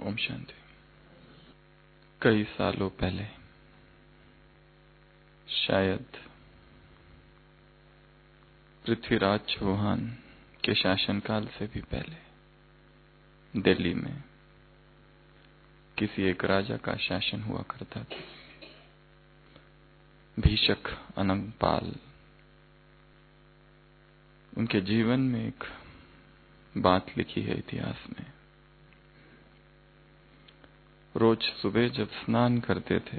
ओम शांति। कई सालों पहले, शायद पृथ्वीराज चौहान के शासनकाल से भी पहले, दिल्ली में किसी एक राजा का शासन हुआ करता था, भीषक अनंगपाल। उनके जीवन में एक बात लिखी है इतिहास में। रोज सुबह जब स्नान करते थे,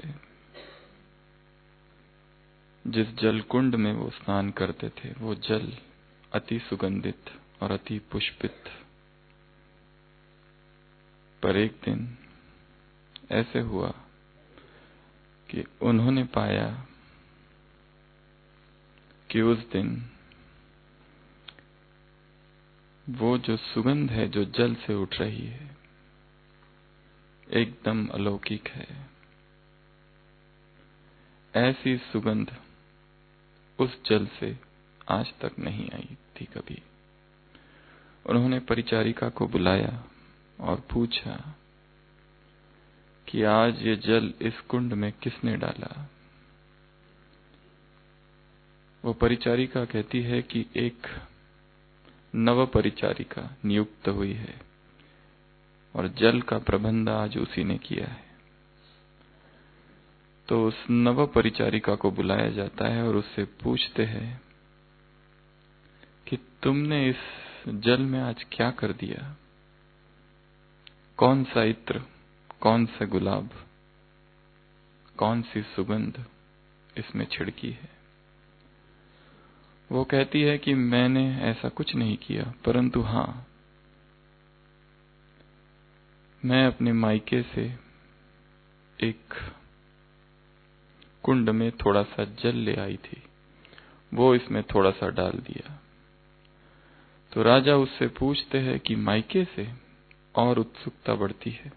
जिस जल कुंड में वो स्नान करते थे वो जल अति सुगंधित और अति पुष्पित। पर एक दिन ऐसे हुआ कि उन्होंने पाया कि उस दिन वो जो सुगंध है जो जल से उठ रही है, एकदम अलौकिक है। ऐसी सुगंध उस जल से आज तक नहीं आई थी कभी। उन्होंने परिचारिका को बुलाया और पूछा कि आज ये जल इस कुंड में किसने डाला। वो परिचारिका कहती है कि एक नव परिचारिका नियुक्त हुई है और जल का प्रबंध आज उसी ने किया है। तो उस नव परिचारिका को बुलाया जाता है और उससे पूछते हैं कि तुमने इस जल में आज क्या कर दिया, कौन सा इत्र, कौन सा गुलाब, कौन सी सुगंध इसमें छिड़की है। वो कहती है कि मैंने ऐसा कुछ नहीं किया, परंतु हां, मैं अपने मायके से एक कुंड में थोड़ा सा जल ले आई थी, वो इसमें थोड़ा सा डाल दिया। तो राजा उससे पूछते हैं कि मायके से, और उत्सुकता बढ़ती है।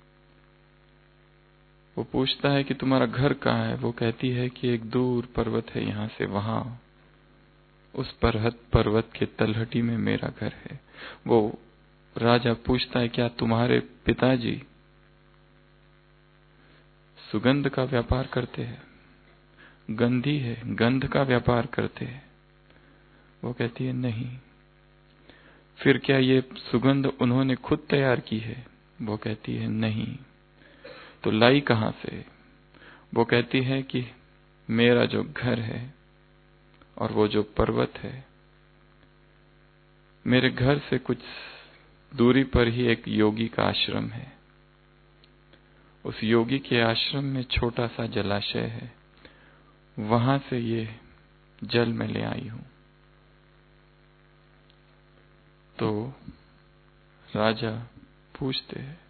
वो पूछता है कि तुम्हारा घर कहाँ है। वो कहती है कि एक दूर पर्वत है यहां से वहां, उस पर्वत के तलहटी में मेरा घर है। वो राजा पूछता है क्या तुम्हारे पिताजी सुगंध का व्यापार करते हैं, गंधी है, गंध का व्यापार करते हैं। वो कहती है नहीं। फिर क्या ये सुगंध उन्होंने खुद तैयार की है। वो कहती है नहीं। तो लाई कहां से। वो कहती है कि मेरा जो घर है और वो जो पर्वत है, मेरे घर से कुछ दूरी पर ही एक योगी का आश्रम है। उस योगी के आश्रम में छोटा सा जलाशय है, वहां से ये जल मैं ले आई हूं। तो राजा पूछते हैं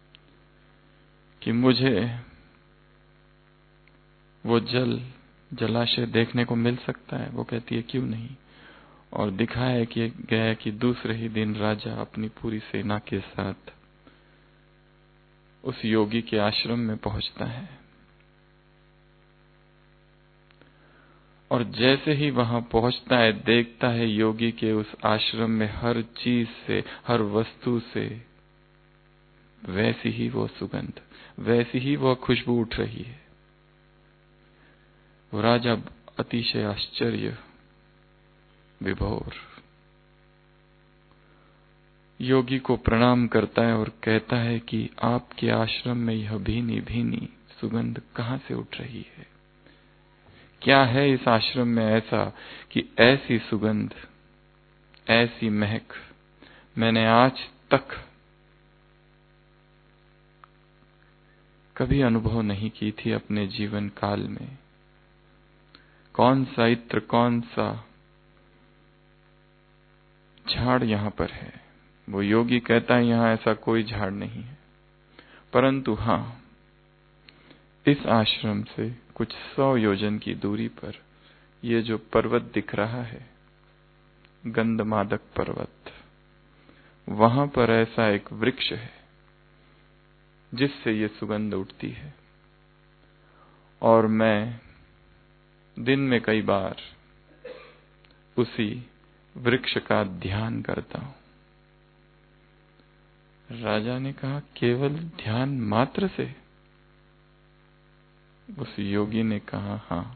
कि मुझे वो जलाशय देखने को मिल सकता है। वो कहती है क्यों नहीं। और दिखाया कि गया कि दूसरे ही दिन राजा अपनी पूरी सेना के साथ उस योगी के आश्रम में पहुंचता है। और जैसे ही वहां पहुंचता है, देखता है योगी के उस आश्रम में हर चीज से, हर वस्तु से वैसी ही वो सुगंध, वैसी ही वो खुशबू उठ रही है। वो राजा अतिशय आश्चर्य विभोर योगी को प्रणाम करता है और कहता है कि आपके आश्रम में यह भीनी भीनी सुगंध कहां से उठ रही है। क्या है इस आश्रम में ऐसा कि ऐसी सुगंध, ऐसी महक मैंने आज तक कभी अनुभव नहीं की थी अपने जीवन काल में। कौन सा इत्र, कौन सा झाड़ यहां पर है। वो योगी कहता है यहां ऐसा कोई झाड़ नहीं है, परंतु हां, इस आश्रम से कुछ 100 योजन की दूरी पर ये जो पर्वत दिख रहा है, गंधमादक पर्वत, वहां पर ऐसा एक वृक्ष है जिससे ये सुगंध उठती है। और मैं दिन में कई बार उसी वृक्ष का ध्यान करता हूं। राजा ने कहा, केवल ध्यान मात्र से? उस योगी ने कहा, हाँ,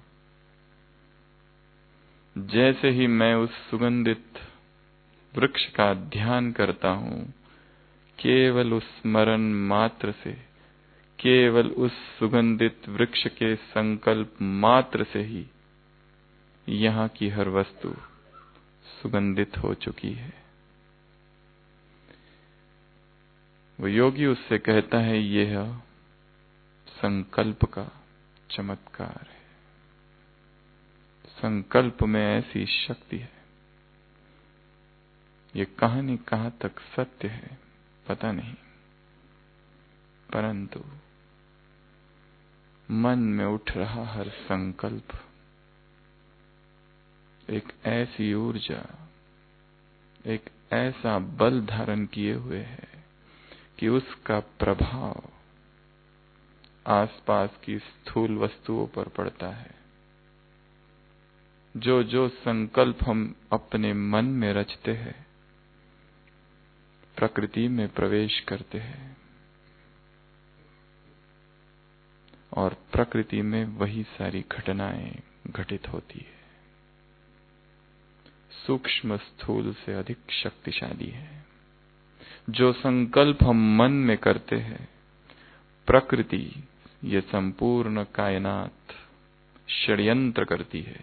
जैसे ही मैं उस सुगंधित वृक्ष का ध्यान करता हूं, केवल उस स्मरण मात्र से, केवल उस सुगंधित वृक्ष के संकल्प मात्र से ही यहाँ की हर वस्तु सुगंधित हो चुकी है। वो योगी उससे कहता है, यह संकल्प का चमत्कार है। संकल्प में ऐसी शक्ति है। ये कहानी कहां तक सत्य है पता नहीं, परंतु मन में उठ रहा हर संकल्प एक ऐसी ऊर्जा, एक ऐसा बल धारण किए हुए है कि उसका प्रभाव आसपास की स्थूल वस्तुओं पर पड़ता है। जो जो संकल्प हम अपने मन में रचते हैं, प्रकृति में प्रवेश करते हैं और प्रकृति में वही सारी घटनाएं घटित होती है। सूक्ष्म स्थूल से अधिक शक्तिशाली है। जो संकल्प हम मन में करते हैं, प्रकृति, ये संपूर्ण कायनात षड्यंत्र करती है।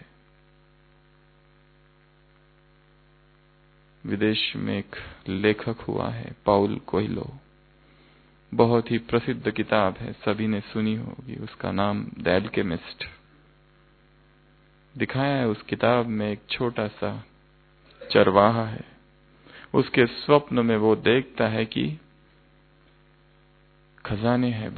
विदेश में एक लेखक हुआ है, पाउल कोएल्हो, बहुत ही प्रसिद्ध किताब है, सभी ने सुनी होगी, उसका नाम द एल्केमिस्ट। दिखाया है उस किताब में एक छोटा सा चरवाहा है। उसके स्वप्न में वो देखता है कि खजाने हैं,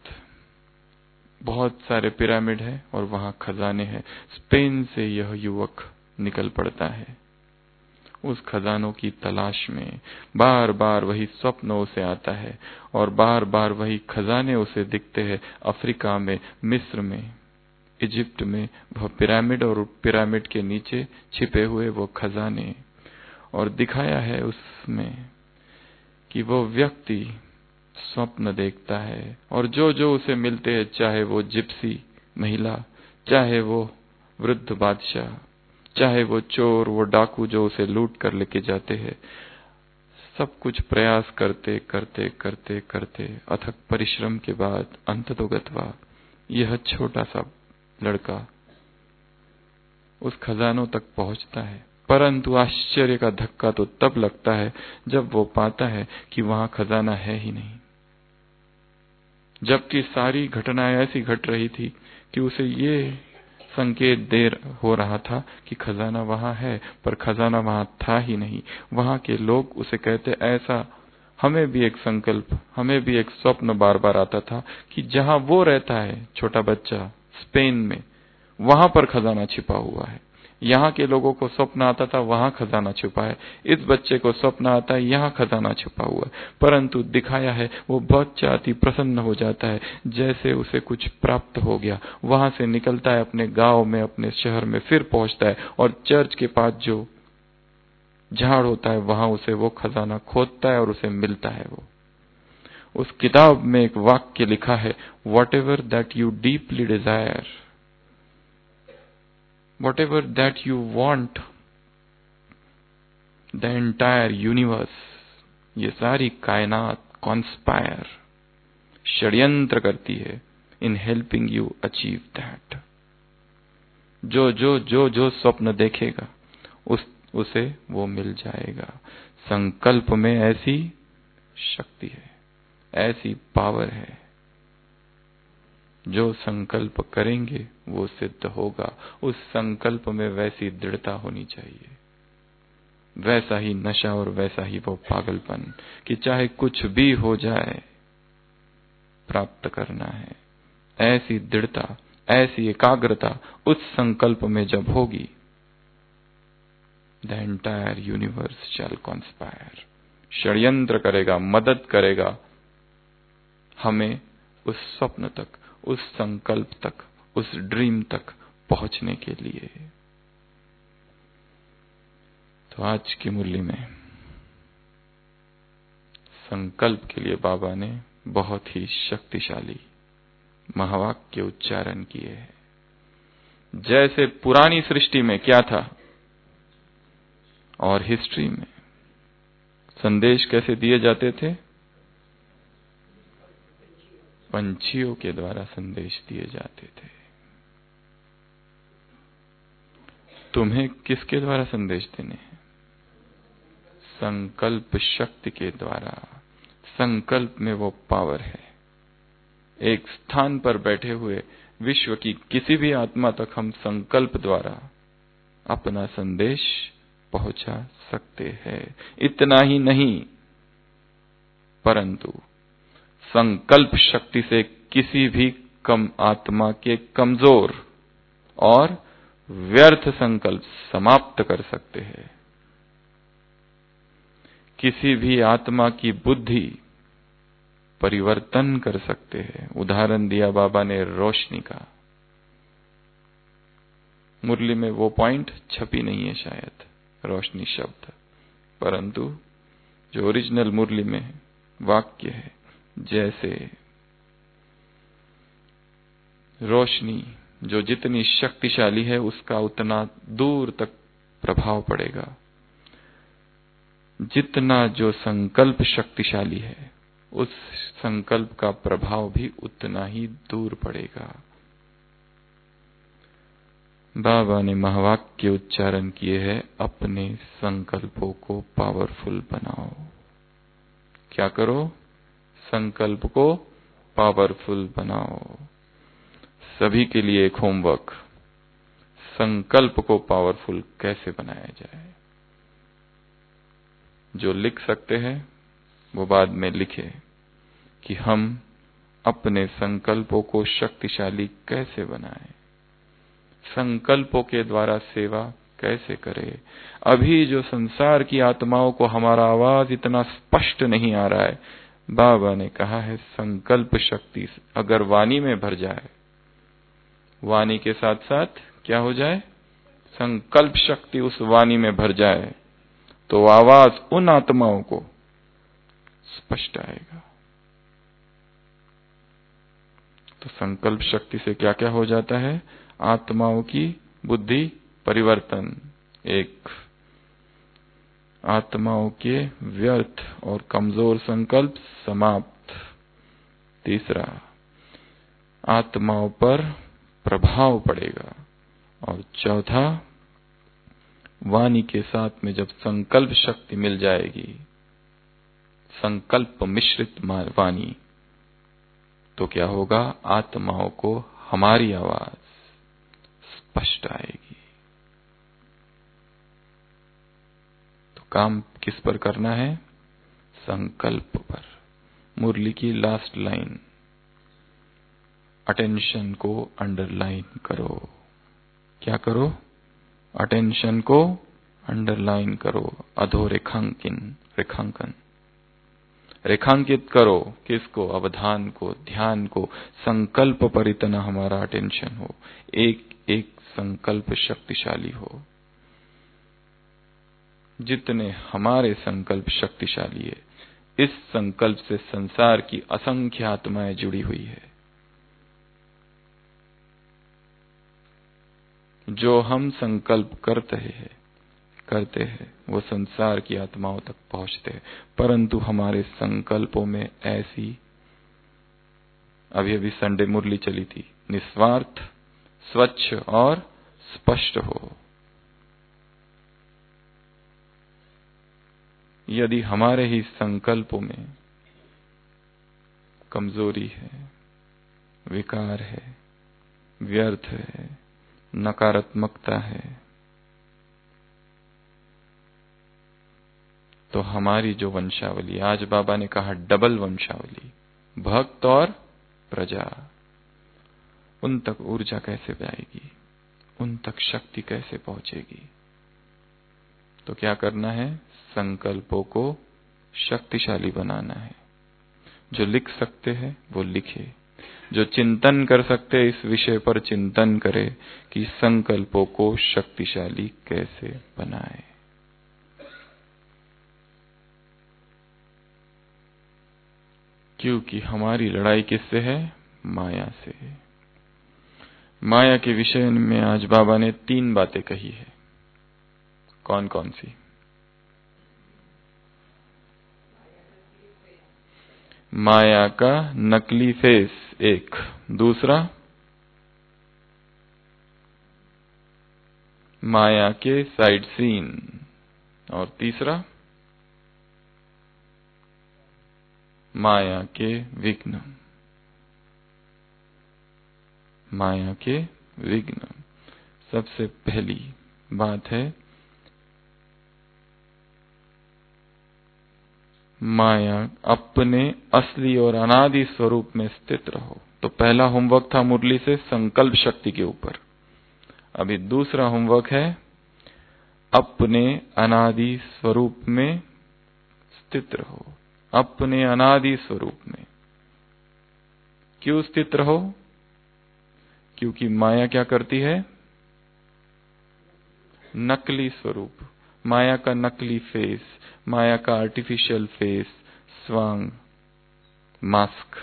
बहुत सारे पिरामिड है और वहां खजाने हैं। स्पेन से यह युवक निकल पड़ता है उस खजानों की तलाश में। बार बार वही स्वप्न उसे आता है और बार बार वही खजाने उसे दिखते हैं। अफ्रीका में, मिस्र में, इजिप्ट में वह पिरामिड और पिरामिड के नीचे छिपे हुए वो खजाने। और दिखाया है उसमें कि वो व्यक्ति स्वप्न देखता है और जो जो उसे मिलते हैं, चाहे वो जिप्सी महिला, चाहे वो वृद्ध बादशाह, चाहे वो चोर, वो डाकू जो उसे लूट कर लेके जाते हैं, सब कुछ प्रयास करते करते करते करते अथक परिश्रम के बाद अंततोगत्वा यह छोटा सा लड़का उस खजानों तक पहुंचता है। परंतु आश्चर्य का धक्का तो तब लगता है जब वो पाता है कि वहां खजाना है ही नहीं, जबकि सारी घटनाएं ऐसी घट रही थी कि उसे ये संकेत हो रहा था कि खजाना वहां है, पर खजाना वहां था ही नहीं। वहां के लोग उसे कहते, ऐसा हमें भी एक संकल्प, हमें भी एक स्वप्न बार बार आता था कि जहां वो रहता है छोटा बच्चा स्पेन में, वहां पर खजाना छिपा हुआ है। यहाँ के लोगों को स्वप्न आता था वहां खजाना छुपा है, इस बच्चे को स्वप्न आता है यहाँ खजाना छुपा हुआ है। परंतु दिखाया है वो बच्चा अति प्रसन्न हो जाता है, जैसे उसे कुछ प्राप्त हो गया। वहां से निकलता है अपने गांव में, अपने शहर में, फिर पहुंचता है और चर्च के पास जो झाड़ होता है वहां उसे वो खजाना खोदता है और उसे मिलता है। वो उस किताब में एक वाक्य लिखा है, whatever that you deeply desire, whatever that you want, the entire universe, ये सारी कायनात कॉन्स्पायर, षड्यंत्र करती है in helping you achieve that। जो जो जो जो स्वप्न देखेगा उसे वो मिल जाएगा। संकल्प में ऐसी शक्ति है, ऐसी पावर है, जो संकल्प करेंगे वो सिद्ध होगा। उस संकल्प में वैसी दृढ़ता होनी चाहिए, वैसा ही नशा और वैसा ही वो पागलपन कि चाहे कुछ भी हो जाए प्राप्त करना है। ऐसी दृढ़ता, ऐसी एकाग्रता उस संकल्प में जब होगी, the entire universe shall conspire, षड्यंत्र करेगा, मदद करेगा हमें उस स्वप्न तक, उस संकल्प तक, उस ड्रीम तक पहुंचने के लिए। तो आज की मुरली में संकल्प के लिए बाबा ने बहुत ही शक्तिशाली महावाक्य उच्चारण किए हैं। जैसे पुरानी सृष्टि में क्या था और हिस्ट्री में संदेश कैसे दिए जाते थे, पंछियों के द्वारा संदेश दिए जाते थे। तुम्हें किसके द्वारा संदेश देने हैं? संकल्प शक्ति के द्वारा। संकल्प में वो पावर है। एक स्थान पर बैठे हुए विश्व की किसी भी आत्मा तक हम संकल्प द्वारा अपना संदेश पहुंचा सकते हैं। इतना ही नहीं, परंतु संकल्प शक्ति से किसी भी कम आत्मा के कमजोर और व्यर्थ संकल्प समाप्त कर सकते हैं। किसी भी आत्मा की बुद्धि परिवर्तन कर सकते हैं। उदाहरण दिया बाबा ने रोशनी का। मुरली में वो पॉइंट छपी नहीं है शायद, रोशनी शब्द, परंतु जो ओरिजिनल मुरली में वाक्य है, जैसे रोशनी जो जितनी शक्तिशाली है उसका उतना दूर तक प्रभाव पड़ेगा। जितना जो संकल्प शक्तिशाली है उस संकल्प का प्रभाव भी उतना ही दूर पड़ेगा। बाबा ने महावाक्य उच्चारण किए हैं, अपने संकल्पों को पावरफुल बनाओ। क्या करो? संकल्प को पावरफुल बनाओ। सभी के लिए एक होमवर्क, संकल्प को पावरफुल कैसे बनाया जाए। जो लिख सकते हैं वो बाद में लिखे कि हम अपने संकल्पों को शक्तिशाली कैसे बनाएं, संकल्पों के द्वारा सेवा कैसे करें। अभी जो संसार की आत्माओं को हमारा आवाज इतना स्पष्ट नहीं आ रहा है, बाबा ने कहा है संकल्प शक्ति अगर वाणी में भर जाए, वाणी के साथ साथ क्या हो जाए, संकल्प शक्ति उस वाणी में भर जाए तो आवाज उन आत्माओं को स्पष्ट आएगा। तो संकल्प शक्ति से क्या क्या हो जाता है? आत्माओं की बुद्धि परिवर्तन, एक आत्माओं के व्यर्थ और कमजोर संकल्प समाप्त, तीसरा आत्माओं पर प्रभाव पड़ेगा, और चौथा वाणी के साथ में जब संकल्प शक्ति मिल जाएगी, संकल्प मिश्रित वाणी, तो क्या होगा? आत्माओं को हमारी आवाज स्पष्ट आएगी। तो काम किस पर करना है? संकल्प पर। मुरली की लास्ट लाइन, अटेंशन को अंडरलाइन करो। क्या करो? अटेंशन को अंडरलाइन करो, रेखांकन रेखांकित करो। किसको? अवधान को, ध्यान को। संकल्प पर इतना हमारा अटेंशन हो, एक एक संकल्प शक्तिशाली हो। जितने हमारे संकल्प शक्तिशाली है, इस संकल्प से संसार की असंख्य आत्माएं जुड़ी हुई है। जो हम संकल्प करते हैं वो संसार की आत्माओं तक पहुंचते हैं, परंतु हमारे संकल्पों में ऐसी, अभी संडे मुरली चली थी, निस्वार्थ, स्वच्छ और स्पष्ट हो। यदि हमारे ही संकल्पों में कमजोरी है, विकार है, व्यर्थ है, नकारात्मकता है, तो हमारी जो वंशावली, आज बाबा ने कहा डबल वंशावली, भक्त और प्रजा, उन तक ऊर्जा कैसे जाएगी, उन तक शक्ति कैसे पहुंचेगी। तो क्या करना है? संकल्पों को शक्तिशाली बनाना है। जो लिख सकते हैं वो लिखे, जो चिंतन कर सकते हैं इस विषय पर चिंतन करे कि संकल्पों को शक्तिशाली कैसे बनाए। क्योंकि हमारी लड़ाई किससे है? माया से। माया के विषय में आज बाबा ने 3 बातें कही है। कौन कौन सी? माया का नकली फेस एक, दूसरा माया के साइड सीन, और तीसरा माया के विघ्न। माया के विघ्न। सबसे पहली बात है माया अपने असली और अनादि स्वरूप में स्थित रहो। तो पहला होमवर्क था मुरली से संकल्प शक्ति के ऊपर। अभी दूसरा होमवर्क है अपने अनादि स्वरूप में स्थित रहो। अपने अनादि स्वरूप में क्यों स्थित रहो? क्योंकि माया क्या करती है? नकली स्वरूप, माया का नकली फेस, माया का आर्टिफिशियल फेस, स्वांग, मास्क।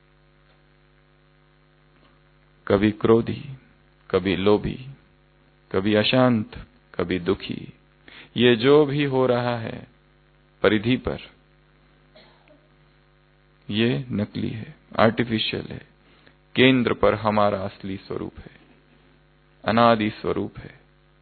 कभी क्रोधी, कभी लोभी, कभी अशांत, कभी दुखी। ये जो भी हो रहा है परिधि पर, ये नकली है, आर्टिफिशियल है। केंद्र पर हमारा असली स्वरूप है, अनादि स्वरूप है।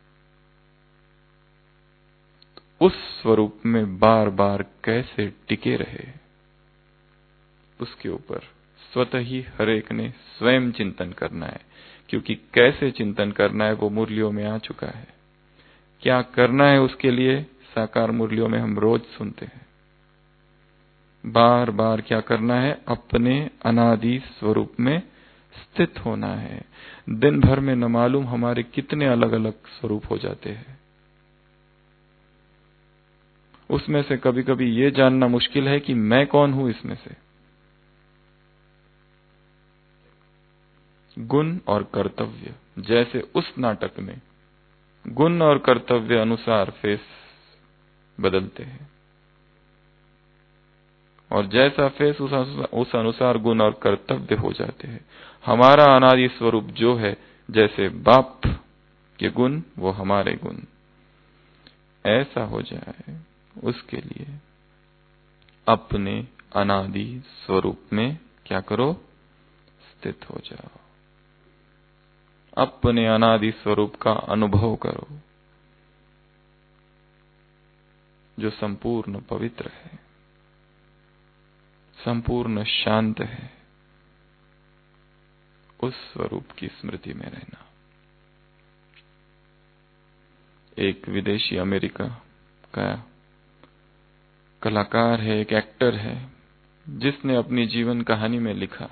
उस स्वरूप में बार बार कैसे टिके रहे, उसके ऊपर स्वतः ही हर एक ने स्वयं चिंतन करना है। क्योंकि कैसे चिंतन करना है वो मुरलियों में आ चुका है। क्या करना है उसके लिए साकार मुरलियों में हम रोज सुनते हैं। बार बार क्या करना है? अपने अनादि स्वरूप में स्थित होना है। दिन भर में न मालूम हमारे कितने अलग अलग स्वरूप हो जाते हैं। उसमें से कभी कभी ये जानना मुश्किल है कि मैं कौन हूं इसमें से। गुण और कर्तव्य, जैसे उस नाटक में गुण और कर्तव्य अनुसार फेस बदलते हैं, और जैसा फेस उस अनुसार गुण और कर्तव्य हो जाते हैं। हमारा अनादि स्वरूप जो है, जैसे बाप के गुण वो हमारे गुण, ऐसा हो जाए उसके लिए अपने अनादि स्वरूप में क्या करो? स्थित हो जाओ। अपने अनादि स्वरूप का अनुभव करो जो संपूर्ण पवित्र है, संपूर्ण शांत है। उस स्वरूप की स्मृति में रहना। एक विदेशी अमेरिका का कलाकार है, एक एक्टर है, जिसने अपनी जीवन कहानी में लिखा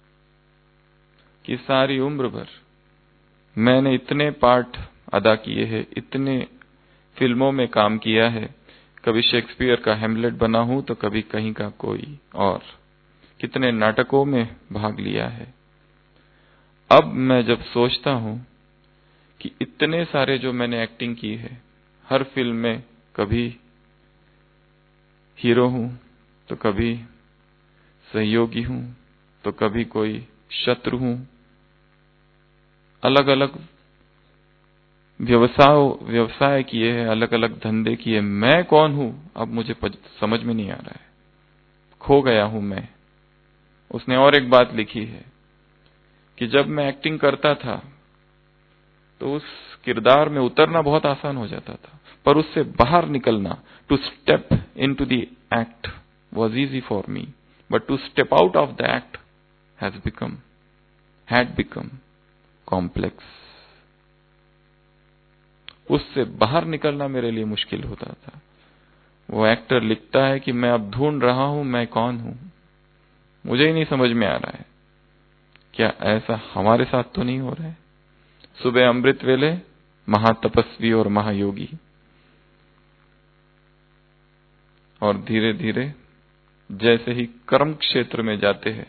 कि सारी उम्र भर मैंने इतने पाठ अदा किए हैं, इतने फिल्मों में काम किया है, कभी शेक्सपियर का हैमलेट बना हूं तो कभी कहीं का कोई और, कितने नाटकों में भाग लिया है। अब मैं जब सोचता हूं कि इतने सारे जो मैंने एक्टिंग की है, हर फिल्म में कभी हीरो हूं तो कभी सहयोगी हूं तो कभी कोई शत्रु हूं, अलग अलग व्यवसाय किए हैं, अलग अलग धंधे किए। मैं कौन हूं अब मुझे समझ में नहीं आ रहा है, खो गया हूं मैं। उसने और एक बात लिखी है कि जब मैं एक्टिंग करता था तो उस किरदार में उतरना बहुत आसान हो जाता था, पर उससे बाहर निकलना, to step into the act was easy for me, but to step out of the act had become complex. उससे बाहर निकलना मेरे लिए मुश्किल होता था। वो एक्टर लिखता है कि मैं अब ढूंढ रहा हूं मैं कौन हूं, मुझे ही नहीं समझ में आ रहा है। क्या ऐसा हमारे साथ तो नहीं हो रहा है? सुबह अमृत वेले महातपस्वी और महायोगी, और धीरे धीरे जैसे ही कर्म क्षेत्र में जाते हैं,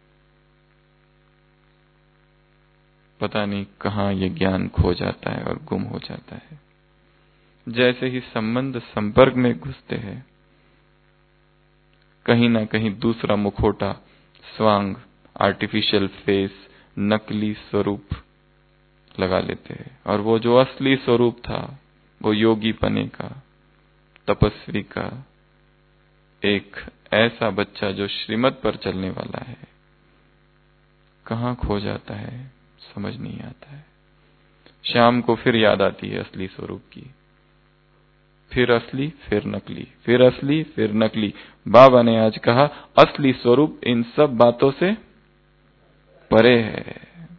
पता नहीं कहां ये ज्ञान खो जाता है और गुम हो जाता है। जैसे ही संबंध संपर्क में घुसते हैं, कहीं ना कहीं दूसरा मुखौटा स्वांग, आर्टिफिशियल फेस, नकली स्वरूप लगा लेते हैं। और वो जो असली स्वरूप था, वो योगी पने का, तपस्वी का, एक ऐसा बच्चा जो श्रीमत पर चलने वाला है, कहाँ खो जाता है समझ नहीं आता है। शाम को फिर याद आती है असली स्वरूप की, फिर असली, फिर नकली, फिर असली, फिर नकली। बाबा ने आज कहा असली स्वरूप इन सब बातों से परे है।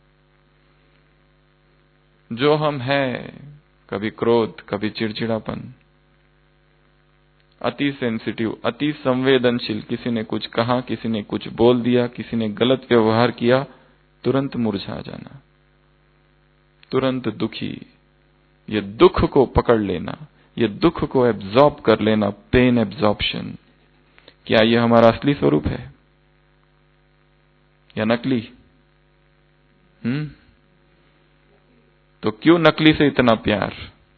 जो हम हैं, कभी क्रोध, कभी चिड़चिड़ापन, अति सेंसिटिव, अति संवेदनशील, किसी ने कुछ कहा, किसी ने कुछ बोल दिया, किसी ने गलत व्यवहार किया, तुरंत मुरझा जाना, तुरंत दुखी, ये दुख को पकड़ लेना, ये दुख को एब्जॉर्ब कर लेना, पेन एब्जॉर्प्शन। क्या ये हमारा असली स्वरूप है या नकली? तो क्यों नकली से इतना प्यार?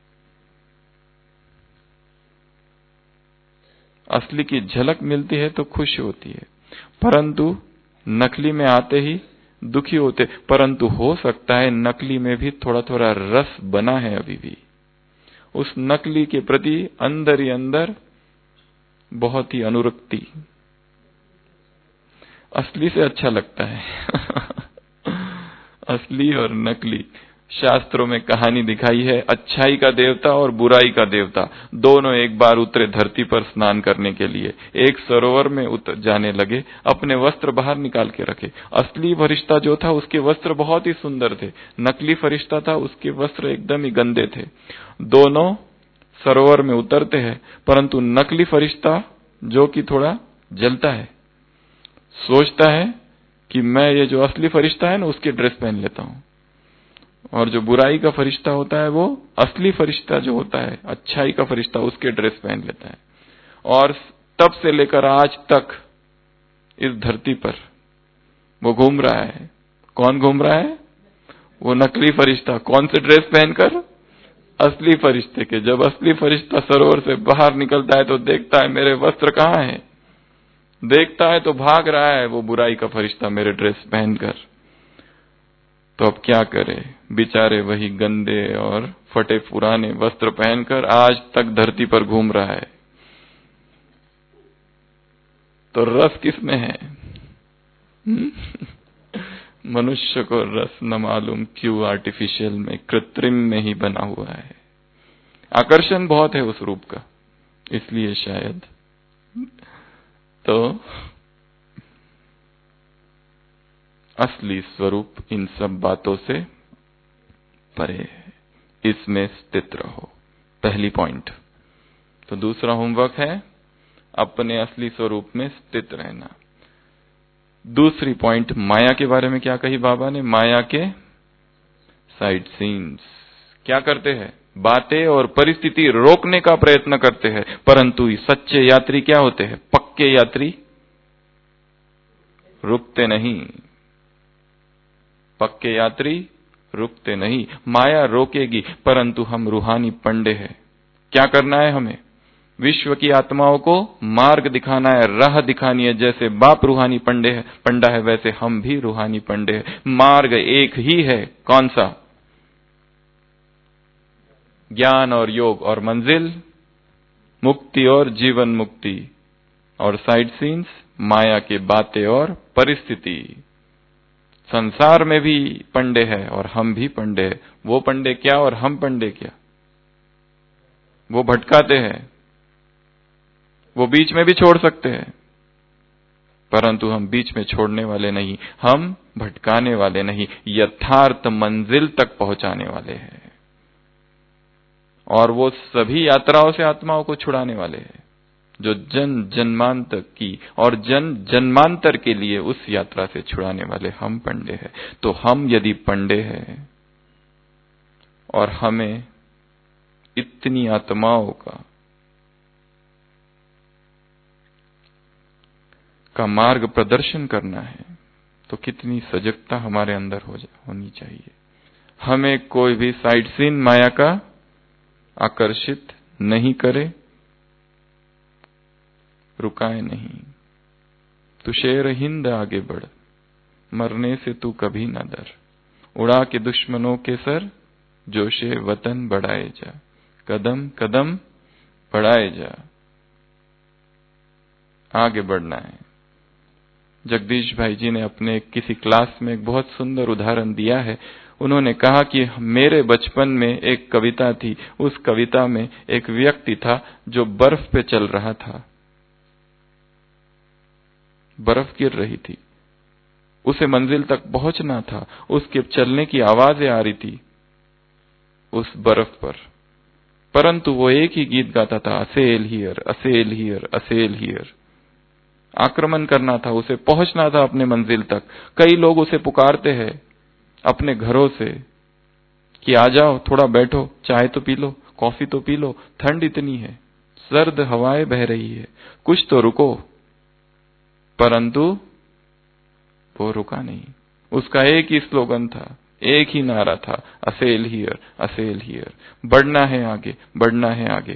असली की झलक मिलती है तो खुश होती है, परंतु नकली में आते ही दुखी होते। परंतु हो सकता है नकली में भी थोड़ा थोड़ा रस बना है अभी भी, उस नकली के प्रति अंदर ही अंदर बहुत ही अनुरक्ति। असली से अच्छा लगता है असली और नकली। शास्त्रों में कहानी दिखाई है, अच्छाई का देवता और बुराई का देवता दोनों एक बार उतरे धरती पर स्नान करने के लिए। एक सरोवर में उतर जाने लगे, अपने वस्त्र बाहर निकाल के रखे। असली फरिश्ता जो था उसके वस्त्र बहुत ही सुंदर थे, नकली फरिश्ता था उसके वस्त्र एकदम ही गंदे थे। दोनों सरोवर में उतरते हैं, परंतु नकली फरिश्ता जो कि थोड़ा जलता है, सोचता है कि मैं ये जो असली फरिश्ता है ना उसकी ड्रेस पहन लेता हूं, और जो बुराई का फरिश्ता होता है वो असली फरिश्ता जो होता है, अच्छाई का फरिश्ता, उसके ड्रेस पहन लेता है। और तब से लेकर आज तक इस धरती पर वो घूम रहा है। कौन घूम रहा है? वो नकली फरिश्ता। कौन से ड्रेस पहनकर? असली फरिश्ते के। जब असली फरिश्ता सरोवर से बाहर निकलता है तो देखता है मेरे वस्त्र कहाँ हैं, देखता है तो भाग रहा है वो बुराई का फरिश्ता मेरे ड्रेस पहनकर। तो अब क्या करे, बेचारे वही गंदे और फटे पुराने वस्त्र पहनकर आज तक धरती पर घूम रहा है। तो रस किसमें है? मनुष्य को रस न मालूम क्यों आर्टिफिशियल में, कृत्रिम में ही बना हुआ है। आकर्षण बहुत है उस रूप का, इसलिए शायद। तो असली स्वरूप इन सब बातों से परे है, इसमें स्थित रहो। पहली पॉइंट। तो दूसरा होमवर्क है अपने असली स्वरूप में स्थित रहना। दूसरी पॉइंट, माया के बारे में क्या कही बाबा ने? माया के साइड सीन्स। क्या करते हैं? बातें और परिस्थिति रोकने का प्रयत्न करते हैं, परंतु सच्चे यात्री क्या होते हैं? पक्के यात्री रुकते नहीं। पक्के यात्री रुकते नहीं। माया रोकेगी, परंतु हम रूहानी पंडे हैं। क्या करना है हमें? विश्व की आत्माओं को मार्ग दिखाना है, राह दिखानी है। जैसे बाप रूहानी पंडा है, वैसे हम भी रूहानी पंडे हैं। मार्ग एक ही है। कौन सा? ज्ञान और योग। और मंजिल मुक्ति और जीवन मुक्ति। और साइड सीन्स माया के बातें और परिस्थिति। संसार में भी पंडे हैं और हम भी पंडे हैं। वो पंडे क्या और हम पंडे क्या? वो भटकाते हैं, वो बीच में भी छोड़ सकते हैं, परंतु हम बीच में छोड़ने वाले नहीं, हम भटकाने वाले नहीं, यथार्थ मंजिल तक पहुंचाने वाले हैं। और वो सभी यात्राओं से आत्माओं को छुड़ाने वाले हैं जो जन जन्मांतर की और जन जन्मांतर के लिए उस यात्रा से छुड़ाने वाले हम पंडे हैं। तो हम यदि पंडे हैं और हमें इतनी आत्माओं का मार्ग प्रदर्शन करना है, तो कितनी सजगता हमारे अंदर होनी चाहिए। हमें कोई भी साइड सीन माया का आकर्षित नहीं करे, रुकाए नहीं। तू शेर हिंद आगे बढ़, मरने से तू कभी ना डर। उड़ा के दुश्मनों के सर, जोशे वतन बढ़ाए जा, कदम कदम बढ़ाए जा। आगे बढ़ना है। जगदीश भाई जी ने अपने किसी क्लास में एक बहुत सुंदर उदाहरण दिया है। उन्होंने कहा कि मेरे बचपन में एक कविता थी, उस कविता में एक व्यक्ति था जो बर्फ पे चल रहा था। बर्फ गिर रही थी, उसे मंजिल तक पहुंचना था, उसके चलने की आवाजें आ रही थी उस बर्फ पर, परंतु वो एक ही गीत गाता था, असेल हियर असेल हियर असेल हियर। आक्रमण करना था, उसे पहुंचना था अपने मंजिल तक। कई लोग उसे पुकारते हैं अपने घरों से कि आ जाओ, थोड़ा बैठो, चाय तो पी लो, कॉफी तो पी लो, ठंड इतनी है, सर्द हवाएं बह रही है, कुछ तो रुको। परंतु वो रुका नहीं। उसका एक ही स्लोगन था, एक ही नारा था, असेल हियर असेल हियर। बढ़ना है आगे, बढ़ना है आगे।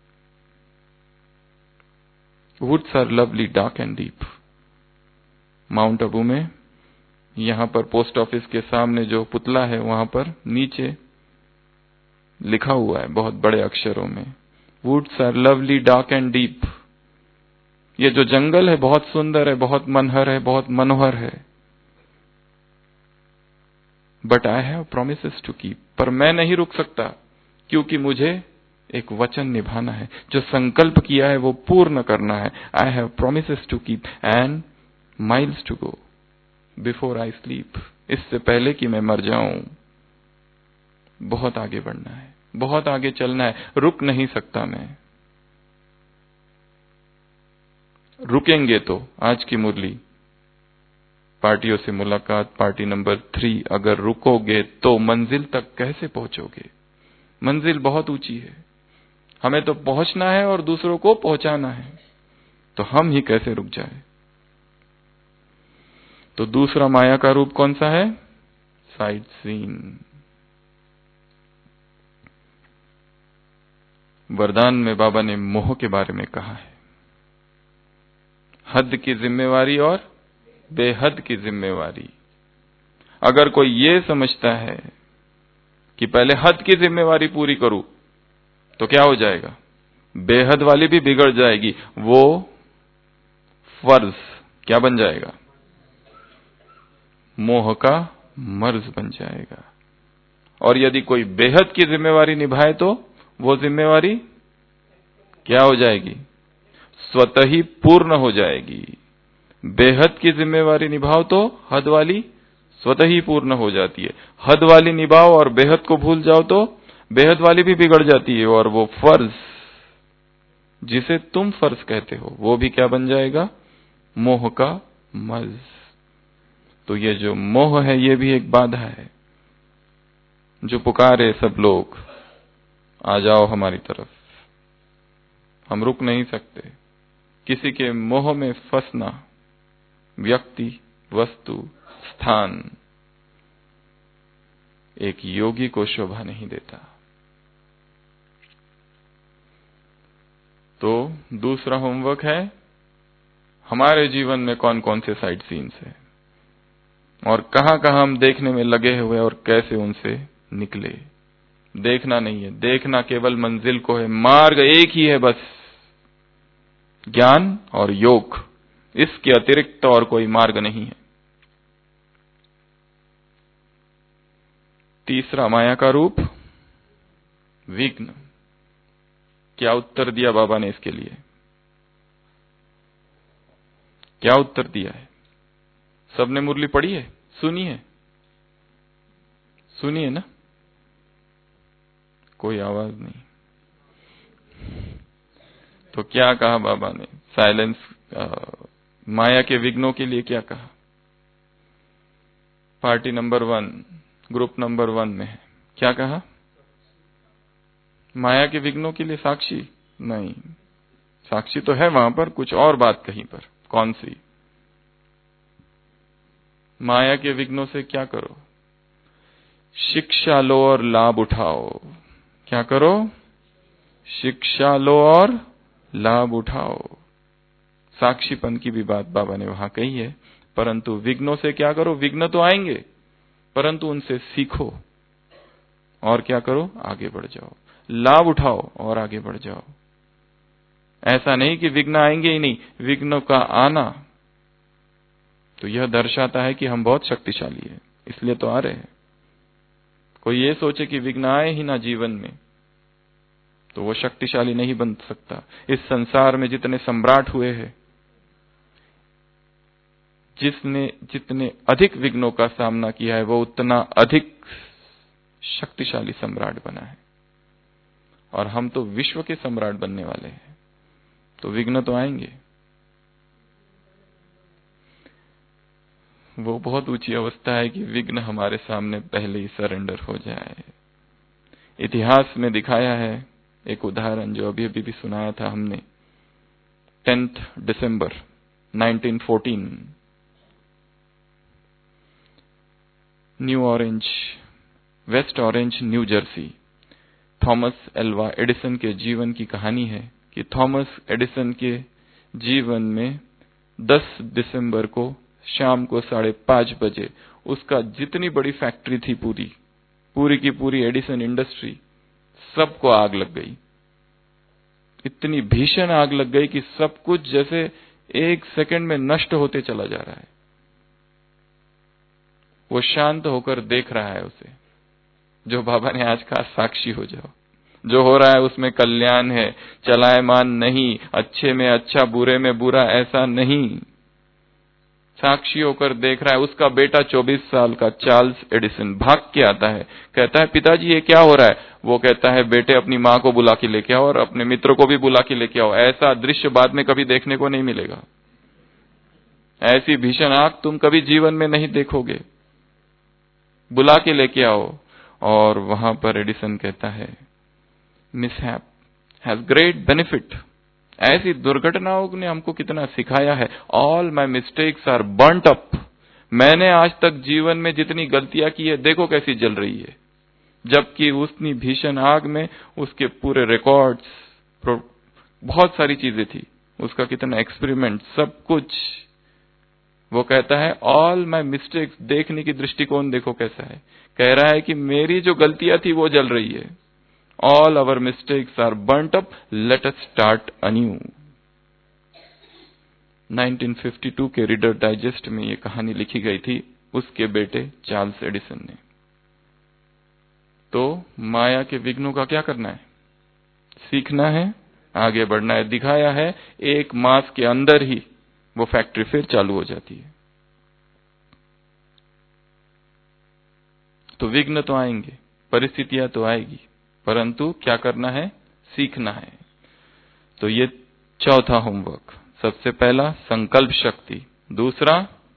Woods are lovely dark and deep. Mount Abu में यहां पर पोस्ट ऑफिस के सामने जो पुतला है, वहां पर नीचे लिखा हुआ है बहुत बड़े अक्षरों में, woods are lovely dark and deep. ये जो जंगल है बहुत सुंदर है, बहुत मनहर है, बहुत मनोहर है। But I have promises to keep. पर मैं नहीं रुक सकता, क्योंकि मुझे एक वचन निभाना है, जो संकल्प किया है वो पूर्ण करना है। I have promises to keep and miles to go before I sleep. इससे पहले कि मैं मर जाऊं, बहुत आगे बढ़ना है, बहुत आगे चलना है, रुक नहीं सकता मैं। रुकेंगे तो आज की मुरली, पार्टियों से मुलाकात, पार्टी नंबर 3, अगर रुकोगे तो मंजिल तक कैसे पहुंचोगे? मंजिल बहुत ऊंची है, हमें तो पहुंचना है और दूसरों को पहुंचाना है, तो हम ही कैसे रुक जाए? तो दूसरा माया का रूप कौन सा है? Sightseeing. वरदान में बाबा ने मोह के बारे में कहा है, हद की जिम्मेवारी और बेहद की जिम्मेवारी। अगर कोई ये समझता है कि पहले हद की जिम्मेवारी पूरी करूं, तो क्या हो जाएगा? बेहद वाली भी बिगड़ जाएगी। वो फर्ज क्या बन जाएगा? मोह का मर्ज बन जाएगा। और यदि कोई बेहद की जिम्मेवारी निभाए तो वो जिम्मेवारी क्या हो जाएगी? स्वतः ही पूर्ण हो जाएगी। बेहद की जिम्मेवारी निभाओ तो हद वाली स्वतः ही पूर्ण हो जाती है। हद वाली निभाओ और बेहद को भूल जाओ तो बेहद वाली भी बिगड़ जाती है, और वो फर्ज जिसे तुम फर्ज कहते हो वो भी क्या बन जाएगा? मोह का मर्ज। तो ये जो मोह है ये भी एक बाधा है। जो पुकारे सब लोग, आ जाओ हमारी तरफ, हम रुक नहीं सकते। किसी के मोह में फंसना व्यक्ति, वस्तु, स्थान एक योगी को शोभा नहीं देता। तो दूसरा होमवर्क है, हमारे जीवन में कौन कौन से साइट सीन्स है और कहां कहां हम देखने में लगे हुए और कैसे उनसे निकले। देखना नहीं है, देखना केवल मंजिल को है। मार्ग एक ही है बस, ज्ञान और योग। इसके अतिरिक्त और कोई मार्ग नहीं है। तीसरा माया का रूप विघ्न। क्या उत्तर दिया बाबा ने इसके लिए? क्या उत्तर दिया है? सबने मुरली पढ़ी है, सुनी है? सुनी है ना? कोई आवाज नहीं। तो क्या कहा बाबा ने? साइलेंस, माया के विघ्नों के लिए क्या कहा? पार्टी नंबर 1, ग्रुप नंबर 1 में है, क्या कहा? माया के विघ्नों के लिए साक्षी नहीं, साक्षी तो है वहां पर, कुछ और बात कहीं पर। कौन सी? माया के विघ्नों से क्या करो? शिक्षा लो और लाभ उठाओ। क्या करो? शिक्षा लो और लाभ उठाओ। साक्षीपन की भी बात बाबा ने वहां कही है, परंतु विघ्नों से क्या करो? विघ्न तो आएंगे, परंतु उनसे सीखो और क्या करो? आगे बढ़ जाओ, लाभ उठाओ और आगे बढ़ जाओ। ऐसा नहीं कि विघ्न आएंगे ही नहीं, विघ्नों का आना तो यह दर्शाता है कि हम बहुत शक्तिशाली है, इसलिए तो आ रहे हैं। कोई ये सोचे कि विघ्न आए ही ना जीवन में, तो वो शक्तिशाली नहीं बन सकता। इस संसार में जितने सम्राट हुए हैं, जितने अधिक विघ्नों का सामना किया है, वो उतना अधिक शक्तिशाली सम्राट बना है। और हम तो विश्व के सम्राट बनने वाले हैं, तो विघ्न तो आएंगे। वो बहुत ऊंची अवस्था है कि विघ्न हमारे सामने पहले ही सरेंडर हो जाए। इतिहास में दिखाया है एक उदाहरण, जो अभी अभी भी सुनाया था हमने। 10 दिसंबर 1914 New Orange, West Orange, New Jersey, Thomas Alva Edison के जीवन की कहानी है कि थॉमस एडिसन के जीवन में 10 दिसंबर को शाम को 5:30 बजे उसका जितनी बड़ी फैक्ट्री थी, पूरी की पूरी एडिसन इंडस्ट्री, सबको आग लग गई। इतनी भीषण आग लग गई कि सब कुछ जैसे एक सेकंड में नष्ट होते चला जा रहा है। वो शांत होकर देख रहा है उसे, जो बाबा ने आज कहा साक्षी हो जाओ। जो हो रहा है उसमें कल्याण है, चलायमान नहीं, अच्छे में अच्छा बुरे में बुरा ऐसा नहीं। साक्षी होकर देख रहा है। उसका बेटा 24 साल का चार्ल्स एडिसन भाग के आता है, कहता है पिताजी ये क्या हो रहा है? वो कहता है बेटे अपनी माँ को बुला के लेके आओ और अपने मित्र को भी बुला के लेके आओ, ऐसा दृश्य बाद में कभी देखने को नहीं मिलेगा। ऐसी भीषण आग तुम कभी जीवन में नहीं देखोगे, बुला के लेके आओ। और वहां पर एडिसन कहता है मिसहैप हैज ग्रेट बेनिफिट। ऐसी दुर्घटनाओं ने हमको कितना सिखाया है। All my mistakes are burnt up. मैंने आज तक जीवन में जितनी गलतियां की है, देखो कैसी जल रही है। जबकि उतनी भीषण आग में उसके पूरे रिकॉर्ड्स, बहुत सारी चीजें थी, उसका कितना एक्सपेरिमेंट, सब कुछ। वो कहता है ऑल माई मिस्टेक्स, देखने की दृष्टिकोण देखो कैसा है। कह रहा है कि मेरी जो गलतियां थी वो जल रही है। All our mistakes are burnt up. Let us start anew. 1952 के रीडर डाइजेस्ट में ये कहानी लिखी गई थी उसके बेटे चार्ल्स एडिसन ने। तो माया के विघ्नों का क्या करना है? सीखना है, आगे बढ़ना है। दिखाया है 1 मास के अंदर ही वो फैक्ट्री फिर चालू हो जाती है। तो विघ्न तो आएंगे, परिस्थितियां तो आएगी, परंतु क्या करना है? सीखना है। तो ये चौथा होमवर्क। सबसे पहला संकल्प शक्ति, दूसरा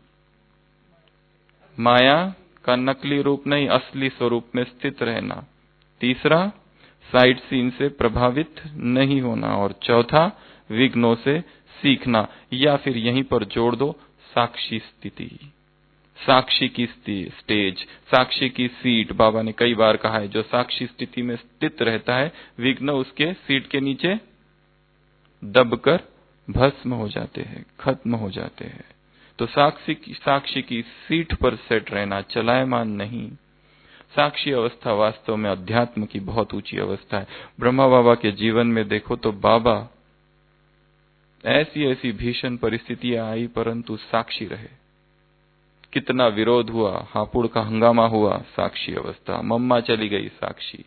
माया का नकली रूप नहीं असली स्वरूप में स्थित रहना, तीसरा साइड सीन से प्रभावित नहीं होना, और चौथा विघ्नों से सीखना। या फिर यहीं पर जोड़ दो साक्षी स्थिति, साक्षी की स्टेज, साक्षी की सीट। बाबा ने कई बार कहा है जो साक्षी स्थिति में स्थित रहता है, विघ्न उसके सीट के नीचे दबकर भस्म हो जाते हैं, खत्म हो जाते हैं। तो साक्षी की सीट पर सेट रहना, चलायमान नहीं। साक्षी अवस्था वास्तव में अध्यात्म की बहुत ऊंची अवस्था है। ब्रह्मा बाबा के जीवन में देखो तो बाबा ऐसी ऐसी भीषण परिस्थितियां आई, परंतु साक्षी रहे। कितना विरोध हुआ, हापुड़ का हंगामा हुआ, साक्षी अवस्था। मम्मा चली गई, साक्षी।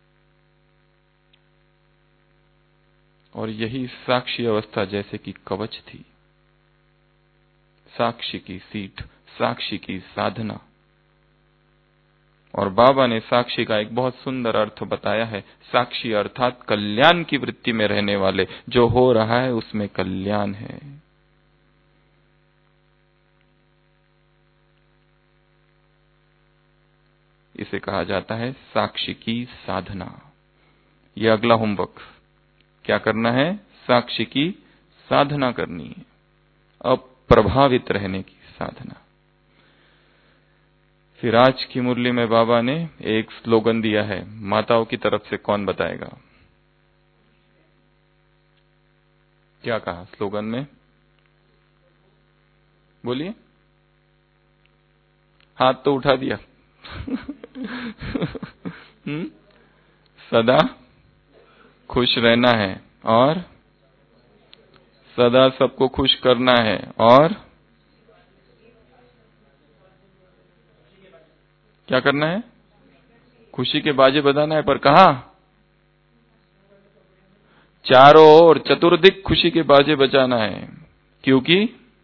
और यही साक्षी अवस्था जैसे कि कवच थी, साक्षी की सीट, साक्षी की साधना। और बाबा ने साक्षी का एक बहुत सुंदर अर्थ बताया है। साक्षी अर्थात कल्याण की वृत्ति में रहने वाले, जो हो रहा है उसमें कल्याण है। इसे कहा जाता है साक्षी की साधना। यह अगला होमवर्क। क्या करना है? साक्षी की साधना करनी है, अप्रभावित रहने की साधना। फिर आज की मुरली में बाबा ने एक स्लोगन दिया है, माताओं की तरफ से कौन बताएगा? क्या कहा स्लोगन में? बोलिए, हाथ तो उठा दिया। सदा खुश रहना है और सदा सबको खुश करना है और क्या करना है? खुशी के बाजे बजाना है। पर कहा? चारों ओर चतुर्दिक खुशी के बाजे बजाना है। क्योंकि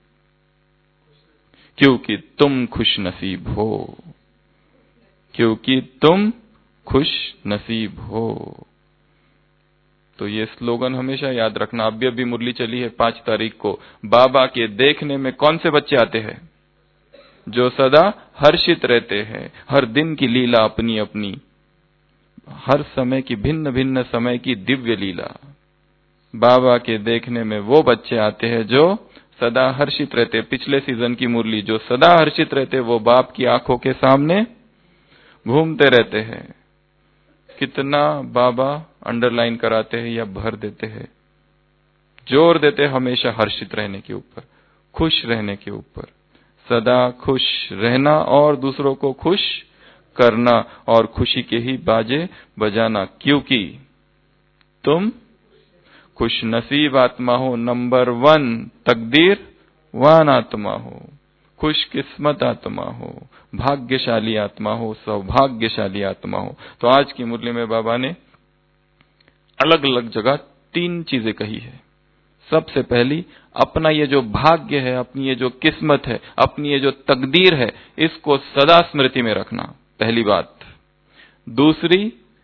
तुम खुश नसीब हो, क्योंकि तुम खुश नसीब हो। तो ये स्लोगन हमेशा याद रखना। अभी मुरली चली है 5 तारीख को। बाबा के देखने में कौन से बच्चे आते हैं? जो सदा हर्षित रहते हैं, हर दिन की लीला अपनी अपनी, हर समय की भिन्न भिन्न समय की दिव्य लीला। बाबा के देखने में वो बच्चे आते हैं जो सदा हर्षित रहते। पिछले सीजन की मुरली, जो सदा हर्षित रहते वो बाप की आंखों के सामने घूमते रहते हैं। कितना बाबा अंडरलाइन कराते हैं या भर देते हैं, जोर देते हैं हमेशा हर्षित रहने के ऊपर, खुश रहने के ऊपर। सदा खुश रहना और दूसरों को खुश करना और खुशी के ही बाजे बजाना। क्योंकि तुम खुश नसीब आत्मा हो, नंबर 1 तकदीरवान आत्मा हो, खुशकिस्मत आत्मा हो, भाग्यशाली आत्मा हो, सौभाग्यशाली आत्मा हो। तो आज की मुरली में बाबा ने अलग अलग जगह 3 चीजें कही है। सबसे पहली, अपना ये जो भाग्य है, अपनी ये जो किस्मत है, अपनी ये जो तकदीर है, इसको सदा स्मृति में रखना, पहली बात। दूसरी,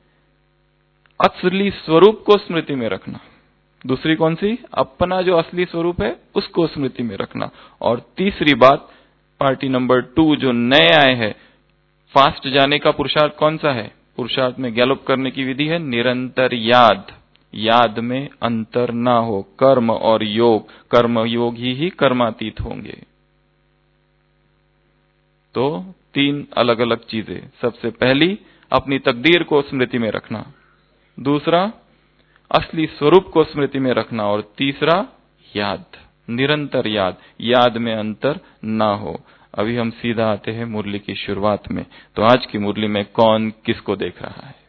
असली स्वरूप को स्मृति में रखना। दूसरी कौन सी? अपना जो असली स्वरूप है उसको स्मृति में रखना। और तीसरी बात, पार्टी नंबर 2 जो नए आए हैं, फास्ट जाने का पुरुषार्थ कौन सा है? पुरुषार्थ में गैलोप करने की विधि है निरंतर याद। याद में अंतर ना हो। कर्म और योग, कर्म योग ही कर्मातीत होंगे। तो 3 अलग अलग चीजें। सबसे पहली, अपनी तकदीर को स्मृति में रखना। दूसरा, असली स्वरूप को स्मृति में रखना। और तीसरा, याद, निरंतर याद, याद में अंतर ना हो। अभी हम सीधा आते हैं मुरली की शुरुआत में। तो आज की मुरली में कौन किसको देख रहा है?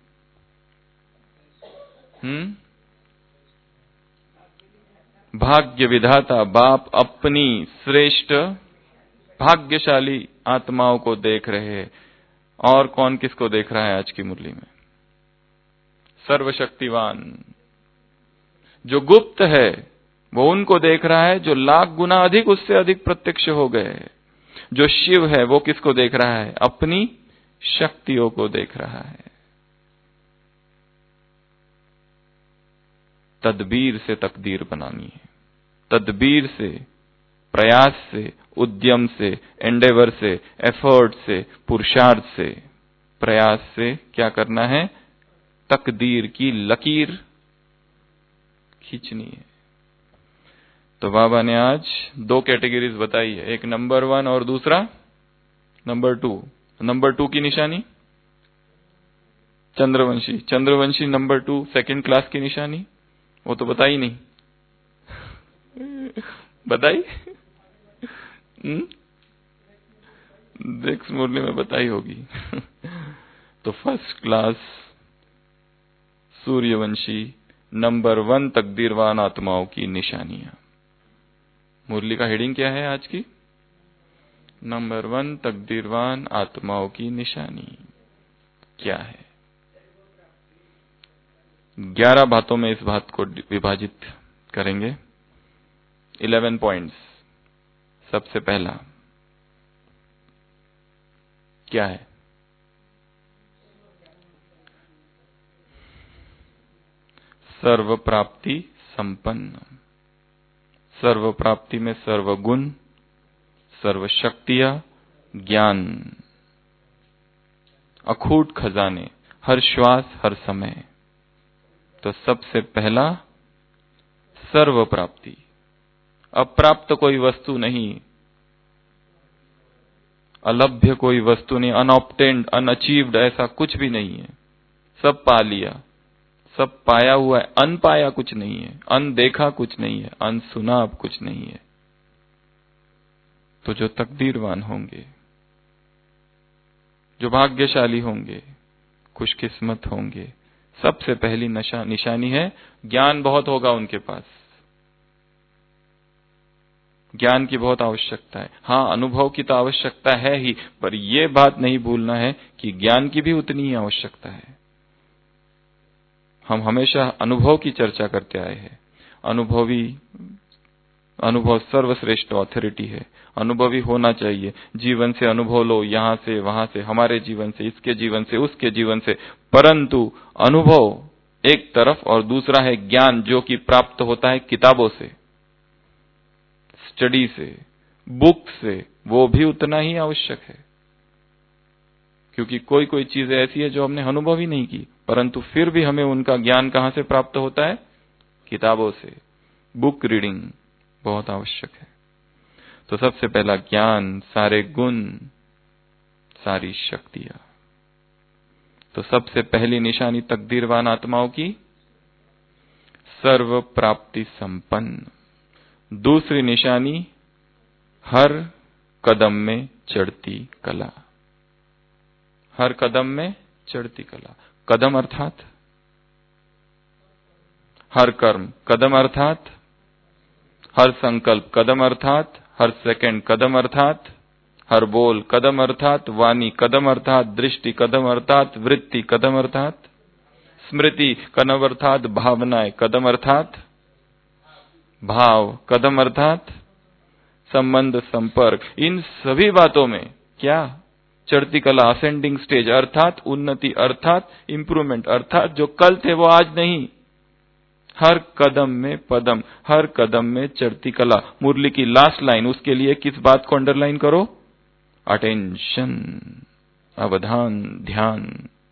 भाग्य विधाता बाप अपनी श्रेष्ठ भाग्यशाली आत्माओं को देख रहे हैं। और कौन किसको देख रहा है आज की मुरली में? सर्वशक्तिवान जो गुप्त है वो उनको देख रहा है जो लाख गुना अधिक उससे अधिक प्रत्यक्ष हो गए। जो शिव है वो किसको देख रहा है? अपनी शक्तियों को देख रहा है। तदबीर से तकदीर बनानी है। तदबीर से, प्रयास से, उद्यम से, एंडेवर से, एफर्ट से, पुरुषार्थ से, प्रयास से क्या करना है? तकदीर की लकीर खींचनी है। तो बाबा ने आज 2 कैटेगरीज बताई है, एक नंबर 1 और दूसरा नंबर 2। नंबर 2 की निशानी Chandravanshi, Chandravanshi number 2 second class की निशानी, वो तो बताई नहीं। बताई? नेक्स्ट मुरली में बताई होगी। तो फर्स्ट क्लास सूर्यवंशी नंबर 1 तकदीरवान आत्माओं की निशानियां। मुरली का हेडिंग क्या है आज की? नंबर 1 तकदीरवान आत्माओं की निशानी क्या है? 11 बातों में इस बात को विभाजित करेंगे। 11 पॉइंट्स। सबसे पहला क्या है? सर्व प्राप्ति संपन्न। सर्व प्राप्ति में सर्वगुण, सर्व शक्तियां, ज्ञान, अखूट खजाने, हर श्वास हर समय। तो सबसे पहला सर्व प्राप्ति। अप्राप्त कोई वस्तु नहीं, अलभ्य कोई वस्तु नहीं, अनऑब्टेन्ड, अनअचीव्ड ऐसा कुछ भी नहीं है। सब पा लिया, सब पाया हुआ है। अनपाया कुछ नहीं है, अनदेखा कुछ नहीं है, अनसुना अब कुछ नहीं है। तो जो तकदीरवान होंगे, जो भाग्यशाली होंगे, खुशकिस्मत होंगे, सबसे पहली निशानी है ज्ञान बहुत होगा उनके पास। ज्ञान की बहुत आवश्यकता है। हाँ, अनुभव की तो आवश्यकता है ही, पर यह बात नहीं भूलना है कि ज्ञान की भी उतनी ही आवश्यकता है। हम हमेशा अनुभव की चर्चा करते आए हैं। अनुभव सर्वश्रेष्ठ ऑथोरिटी है। अनुभवी होना चाहिए। जीवन से अनुभव लो, यहां से वहां से, हमारे जीवन से, इसके जीवन से, उसके जीवन से, परंतु अनुभव एक तरफ और दूसरा है ज्ञान, जो कि प्राप्त होता है किताबों से, स्टडी से, बुक से, वो भी उतना ही आवश्यक है। क्योंकि कोई कोई चीजें ऐसी है जो हमने अनुभव ही नहीं की, परंतु फिर भी हमें उनका ज्ञान कहां से प्राप्त होता है? किताबों से। बुक रीडिंग बहुत आवश्यक है। तो सबसे पहला ज्ञान, सारे गुण, सारी शक्तियां। तो सबसे पहली निशानी तकदीरवान आत्माओं की, सर्व प्राप्ति संपन्न। दूसरी निशानी, हर कदम में चढ़ती कला। हर कदम में चढ़ती कला। कदम अर्थात हर कर्म, कदम अर्थात हर संकल्प, कदम अर्थात हर सेकंड, कदम अर्थात हर बोल, कदम अर्थात वाणी, कदम अर्थात दृष्टि, कदम अर्थात वृत्ति, कदम अर्थात स्मृति, कदम अर्थात भावनाएं, कदम अर्थात भाव, कदम अर्थात संबंध, संपर्क। इन सभी बातों में क्या? चढ़ती कला, असेंडिंग स्टेज, अर्थात उन्नति, अर्थात इंप्रूवमेंट, अर्थात जो कल थे वो आज नहीं। हर कदम में पदम, हर कदम में चढ़ती कला। मुरली की लास्ट लाइन, उसके लिए किस बात को अंडरलाइन करो? अटेंशन, अवधान, ध्यान।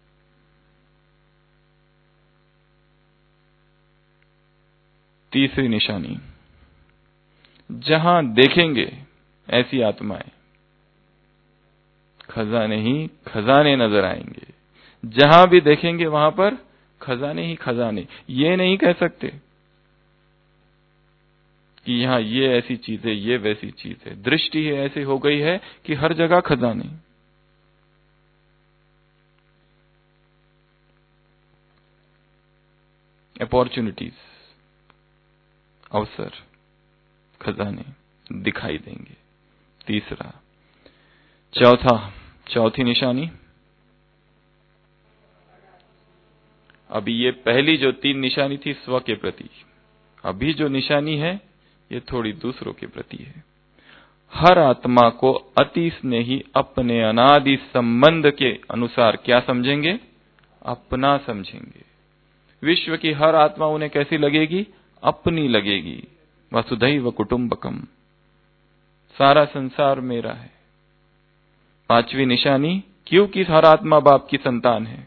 तीसरी निशानी, जहां देखेंगे ऐसी आत्माएं, खजाने ही खजाने नजर आएंगे। जहां भी देखेंगे वहां पर खजाने ही खजाने। ये नहीं कह सकते कि यहां ये ऐसी चीज है, ये वैसी चीज है। दृष्टि है ऐसी हो गई है कि हर जगह खजाने। अपॉर्चुनिटीज, अवसर, खजाने दिखाई देंगे। तीसरा, चौथी निशानी। अभी ये पहली जो 3 निशानी थी स्व के प्रति, अभी जो निशानी है ये थोड़ी दूसरों के प्रति है। हर आत्मा को अति स्नेही अपने अनादि संबंध के अनुसार क्या समझेंगे? अपना समझेंगे। विश्व की हर आत्मा उन्हें कैसी लगेगी? अपनी लगेगी। वसुधैव कुटुंबकम, सारा संसार मेरा है। 5वीं निशानी, क्योंकि हर आत्मा बाप की संतान है,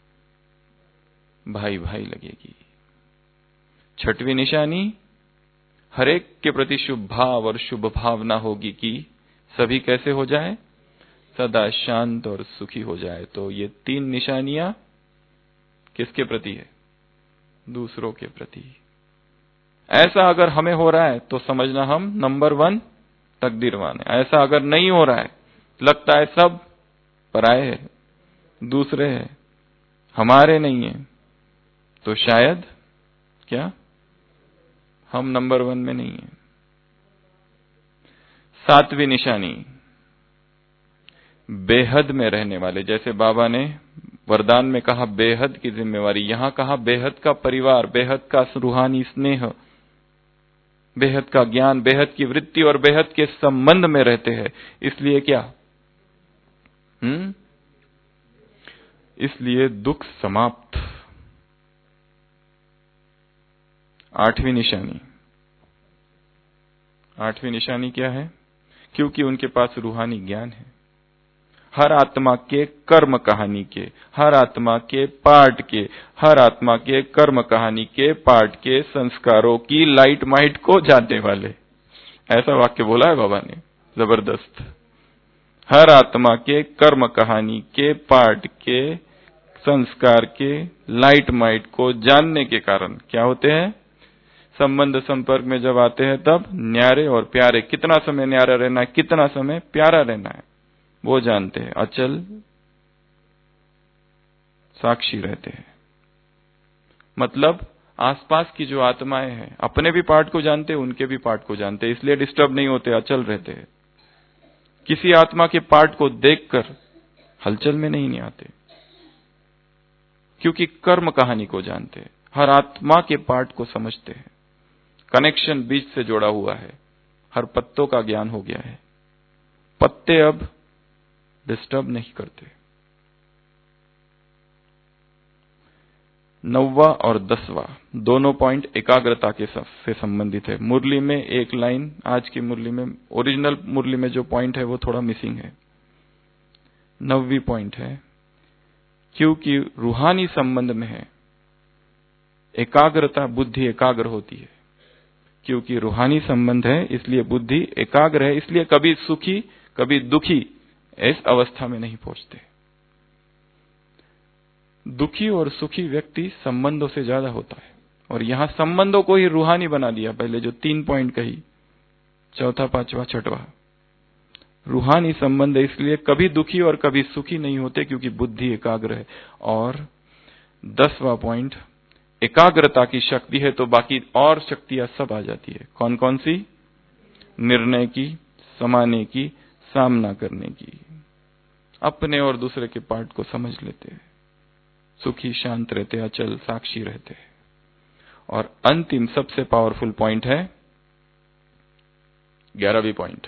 भाई भाई लगेगी। 6वीं निशानी, हरेक के प्रति शुभ भाव और शुभ भावना होगी कि सभी कैसे हो जाए? सदा शांत और सुखी हो जाए। तो ये 3 निशानियां किसके प्रति है? दूसरों के प्रति। ऐसा अगर हमें हो रहा है तो समझना हम नंबर 1 तकदीरवान है। ऐसा अगर नहीं हो रहा है, लगता है सब पराये है, दूसरे है, हमारे नहीं है, तो शायद क्या हम नंबर 1 में नहीं है। 7वीं निशानी, बेहद में रहने वाले। जैसे बाबा ने वरदान में कहा बेहद की जिम्मेवारी, यहां कहा बेहद का परिवार, बेहद का रूहानी स्नेह, बेहद का ज्ञान, बेहद की वृत्ति और बेहद के संबंध में रहते हैं। इसलिए क्या? इसलिए दुख समाप्त। 8वीं निशानी क्या है? क्योंकि उनके पास रूहानी ज्ञान है। हर आत्मा के कर्म कहानी के, हर आत्मा के पार्ट के, हर आत्मा के कर्म कहानी के पार्ट के संस्कारों की लाइट माइट को जानने वाले। ऐसा वाक्य बोला है बाबा ने, जबरदस्त। हर आत्मा के कर्म कहानी के पार्ट के संस्कार के लाइट माइट को जानने के कारण क्या होते हैं? संबंध संपर्क में जब आते हैं तब न्यारे और प्यारे, कितना समय न्यारा रहना है, कितना समय प्यारा रहना है, वो जानते हैं। अचल साक्षी रहते हैं, मतलब आसपास की जो आत्माएं हैं अपने भी पार्ट को जानते हैं, उनके भी पार्ट को जानते हैं, इसलिए डिस्टर्ब नहीं होते, अचल रहते हैं। किसी आत्मा के पार्ट को देखकर हलचल में नहीं आते, क्योंकि कर्म कहानी को जानते हैं, हर आत्मा के पार्ट को समझते हैं, कनेक्शन बीच से जोड़ा हुआ है, हर पत्तों का ज्ञान हो गया है, पत्ते अब डिस्टर्ब नहीं करते। 9वां और 10वां दोनों पॉइंट एकाग्रता के से संबंधित है। मुरली में एक लाइन, आज की मुरली में, ओरिजिनल मुरली में जो पॉइंट है वो थोड़ा मिसिंग है। 9वीं पॉइंट है, क्योंकि रूहानी संबंध में है एकाग्रता, बुद्धि एकाग्र होती है। क्योंकि रूहानी संबंध है इसलिए बुद्धि एकाग्र है, इसलिए कभी सुखी कभी दुखी इस अवस्था में नहीं पहुंचते। दुखी और सुखी व्यक्ति संबंधों से ज्यादा होता है, और यहां संबंधों को ही रूहानी बना दिया। पहले जो 3 पॉइंट कही, चौथा, पांचवा, छठवां, रूहानी संबंध है इसलिए कभी दुखी और कभी सुखी नहीं होते, क्योंकि बुद्धि एकाग्र है। और 10वां पॉइंट, एकाग्रता की शक्ति है तो बाकी और शक्तियां सब आ जाती है। कौन कौन सी? निर्णय की, समाने की, सामना करने की, अपने और दूसरे के पार्ट को समझ लेते हैं, सुखी शांत रहते, अचल साक्षी रहते। और अंतिम सबसे पावरफुल पॉइंट है 11वीं पॉइंट,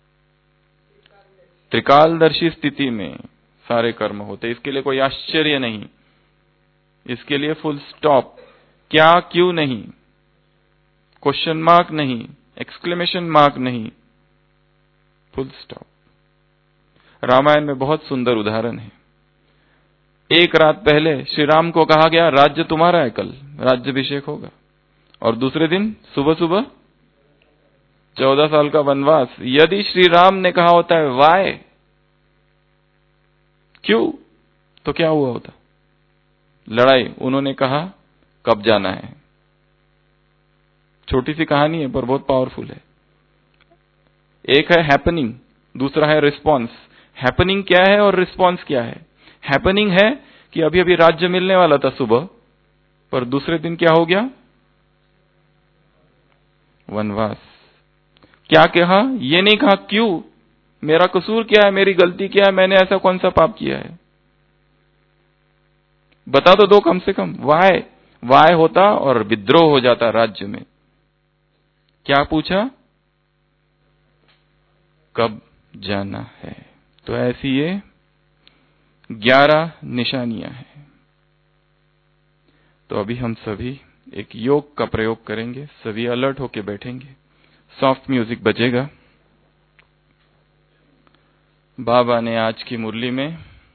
त्रिकालदर्शी स्थिति में सारे कर्म होते। इसके लिए कोई आश्चर्य नहीं, इसके लिए फुल स्टॉप, क्या क्यों नहीं, क्वेश्चन मार्क नहीं, एक्सक्लेमेशन मार्क नहीं, फुल स्टॉप। रामायण में बहुत सुंदर उदाहरण है। एक रात पहले श्री राम को कहा गया राज्य तुम्हारा है, कल राज्याभिषेक होगा, और दूसरे दिन सुबह सुबह 14 साल का वनवास। यदि श्री राम ने कहा होता है वाय, क्यों, तो क्या हुआ होता? लड़ाई। उन्होंने कहा कब जाना है। छोटी सी कहानी है पर बहुत पावरफुल है। एक है हैपनिंग, दूसरा है रिस्पॉन्स। हैपनिंग क्या है और रिस्पॉन्स क्या है? हैपनिंग है कि अभी अभी राज्य मिलने वाला था सुबह, पर दूसरे दिन क्या हो गया? वनवास। क्या कहा? ये नहीं कहा क्यों, मेरा कसूर क्या है, मेरी गलती क्या है, मैंने ऐसा कौन सा पाप किया है, बता तो दो कम से कम। वाय, वाय होता और विद्रोह हो जाता राज्य में। क्या पूछा? कब जाना है। तो ऐसी ये 11 निशानियां हैं। तो अभी हम सभी एक योग का प्रयोग करेंगे, सभी अलर्ट होके बैठेंगे, सॉफ्ट म्यूजिक बजेगा। बाबा ने आज की मुरली में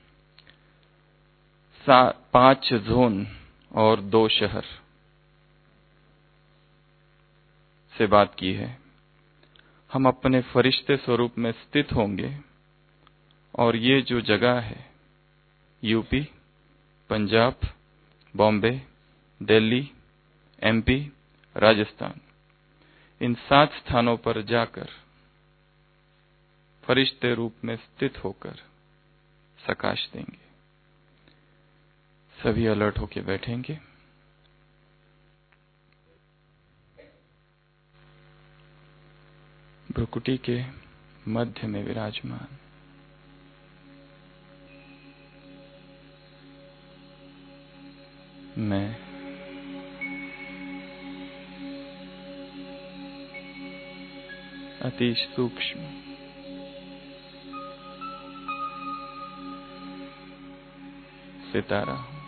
5 जोन और 2 शहर से बात की है। हम अपने फरिश्ते स्वरूप में स्थित होंगे, और ये जो जगह है, यूपी, पंजाब, बॉम्बे, दिल्ली, एमपी, राजस्थान, इन 7 स्थानों पर जाकर फरिश्ते रूप में स्थित होकर प्रकाश देंगे। सभी अलर्ट होके बैठेंगे। भ्रुकुटी के मध्य में विराजमान मैं अति सूक्ष्म सितारा हूं।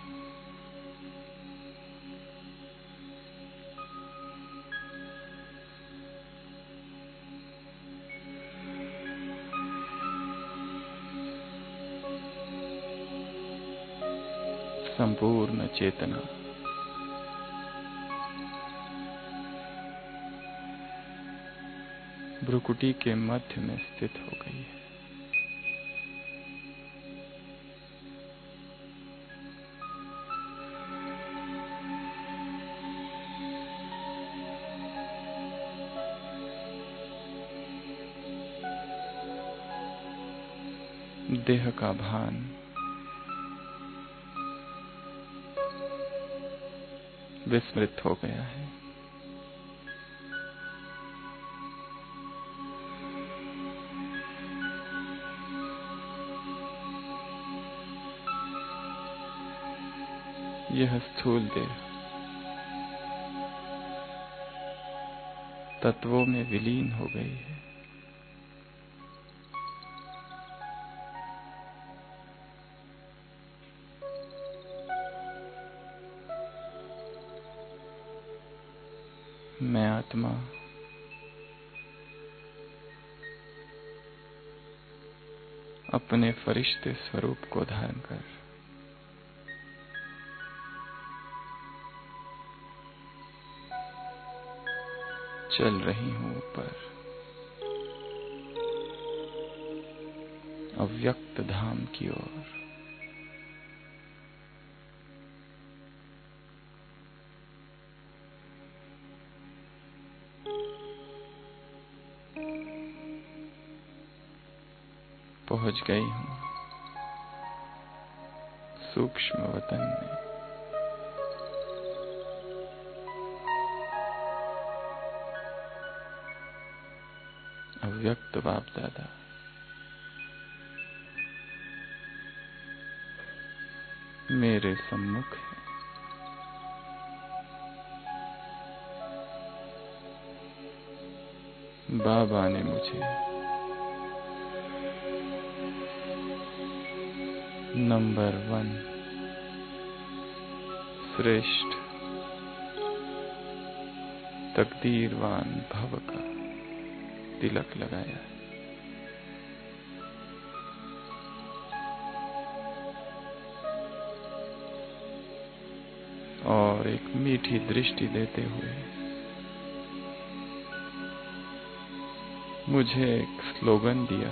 संपूर्ण चेतना भ्रुकुटी के मध्य में स्थित हो गई है। देह का भान विस्मृत हो गया है। यह स्थूल देह तत्वों में विलीन हो गई है। मैं आत्मा अपने फरिश्ते स्वरूप को धारण कर चल रही हूं ऊपर अव्यक्त धाम की ओर। पहुंच गई हूं सूक्ष्म वतन में। अव्यक्त बाप दादा मेरे सम्मुख है। बाबा ने मुझे नंबर 1 श्रेष्ठ तकदीरवान भव का तिलक लगाया है। और एक मीठी दृष्टि देते हुए मुझे एक स्लोगन दिया,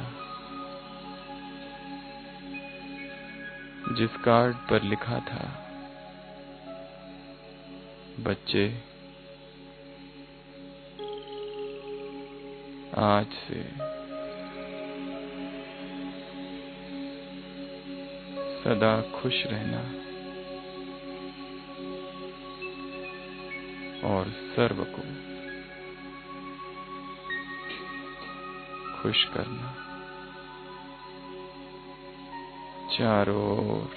जिस कार्ड पर लिखा था, बच्चे आज से सदा खुश रहना और सर्व को खुश करना। चारों ओर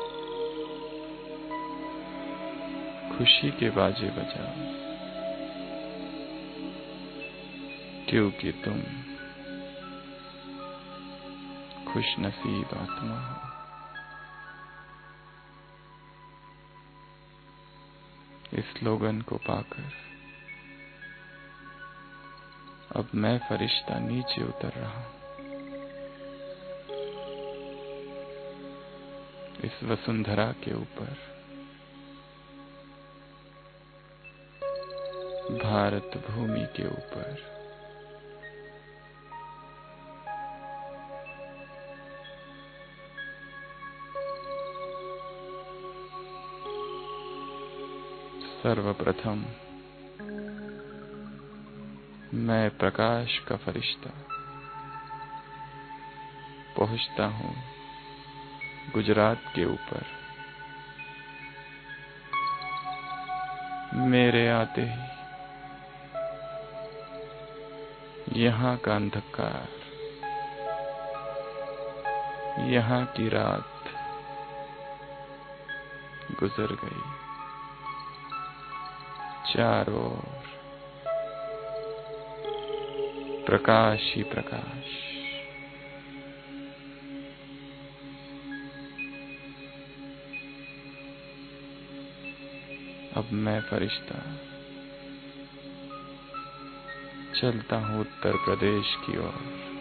खुशी के बाजे बजाओ, क्योंकि तुम खुशनसीब आत्मा हो। इस स्लोगन को पाकर अब मैं फरिश्ता नीचे उतर रहा हूं। इस वसुंधरा के ऊपर, भारत भूमि के ऊपर सर्वप्रथम मैं प्रकाश का फरिश्ता पहुंचता हूं गुजरात के ऊपर। मेरे आते ही यहाँ का अंधकार, यहाँ की रात गुजर गई। चारों ओर प्रकाश ही प्रकाश। अब मैं फरिश्ता चलता हूं उत्तर प्रदेश की ओर।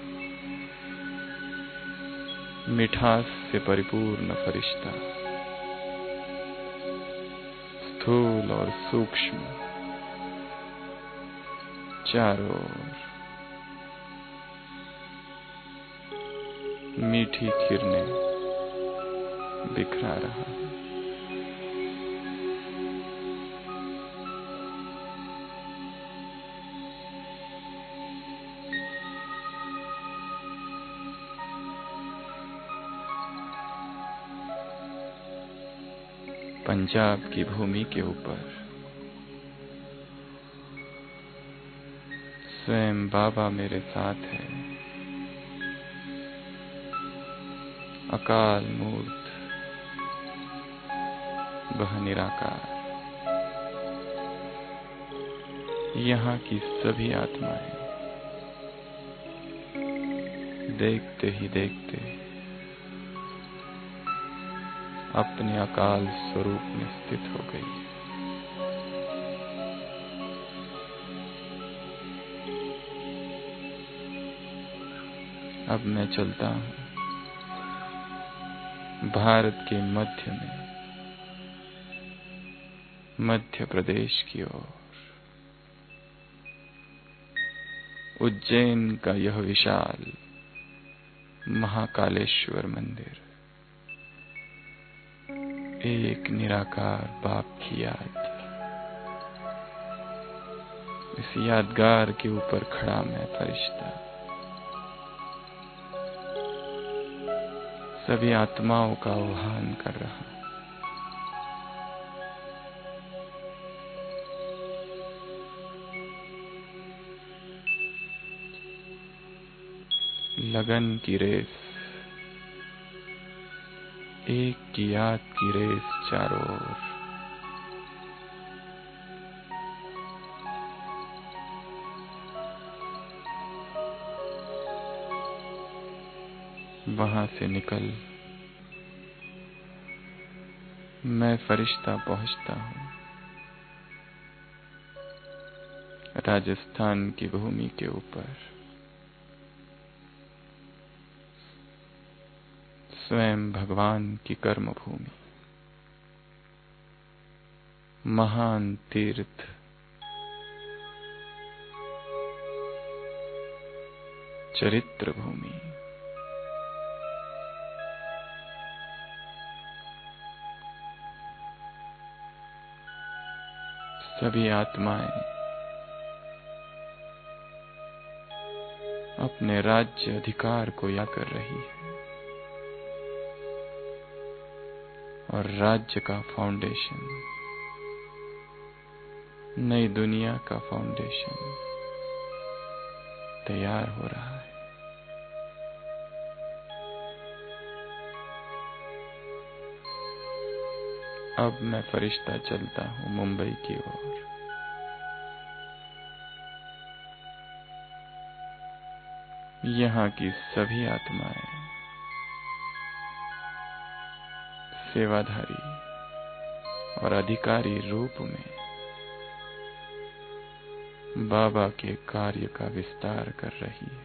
मिठास से परिपूर्ण फरिश्ता, स्थूल और सूक्ष्म, चारों ओर मीठी किरणें बिखरा रहा है। पंजाब की भूमि के ऊपर स्वयं बाबा मेरे साथ है। अकाल मूर्त, वह निराकार। यहाँ की सभी आत्माएं देखते ही देखते अपने अकाल स्वरूप में स्थित हो गई। अब मैं चलता हूँ भारत के मध्य में, मध्य प्रदेश की ओर। उज्जैन का यह विशाल महाकालेश्वर मंदिर एक निराकार बाप की याद। इस यादगार के ऊपर खड़ा मैं फरिश्ता सभी आत्माओं का आह्वान कर रहा हूं। लगन की रेस, एक की याद की रेस चारों ओर। वहां से निकल मैं फरिश्ता पहुंचता हूं राजस्थान की भूमि के ऊपर। स्वयं भगवान की कर्म भूमि, महान तीर्थ, चरित्र भूमि। सभी आत्माएं अपने राज्य अधिकार को याद कर रही है और राज्य का फाउंडेशन, नई दुनिया का फाउंडेशन तैयार हो रहा है। अब मैं फरिश्ता चलता हूं मुंबई की ओर। यहाँ की सभी आत्माएं सेवाधारी और अधिकारी रूप में बाबा के कार्य का विस्तार कर रही है।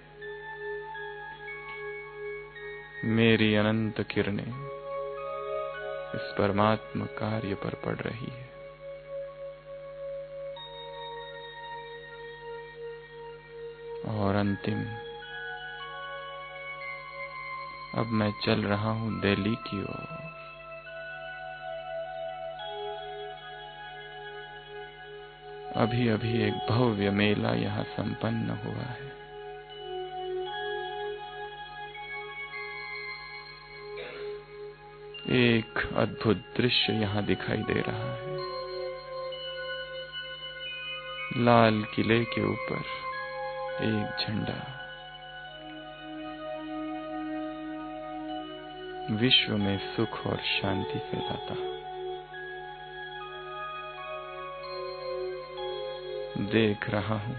मेरी अनंत किरणें इस परमात्मा कार्य पर पड़ रही है। और अंतिम, अब मैं चल रहा हूं दिल्ली की ओर। अभी अभी एक भव्य मेला यहाँ संपन्न हुआ है। एक अद्भुत दृश्य यहाँ दिखाई दे रहा है। लाल किले के ऊपर एक झंडा विश्व में सुख और शांति फैलाता। देख रहा हूं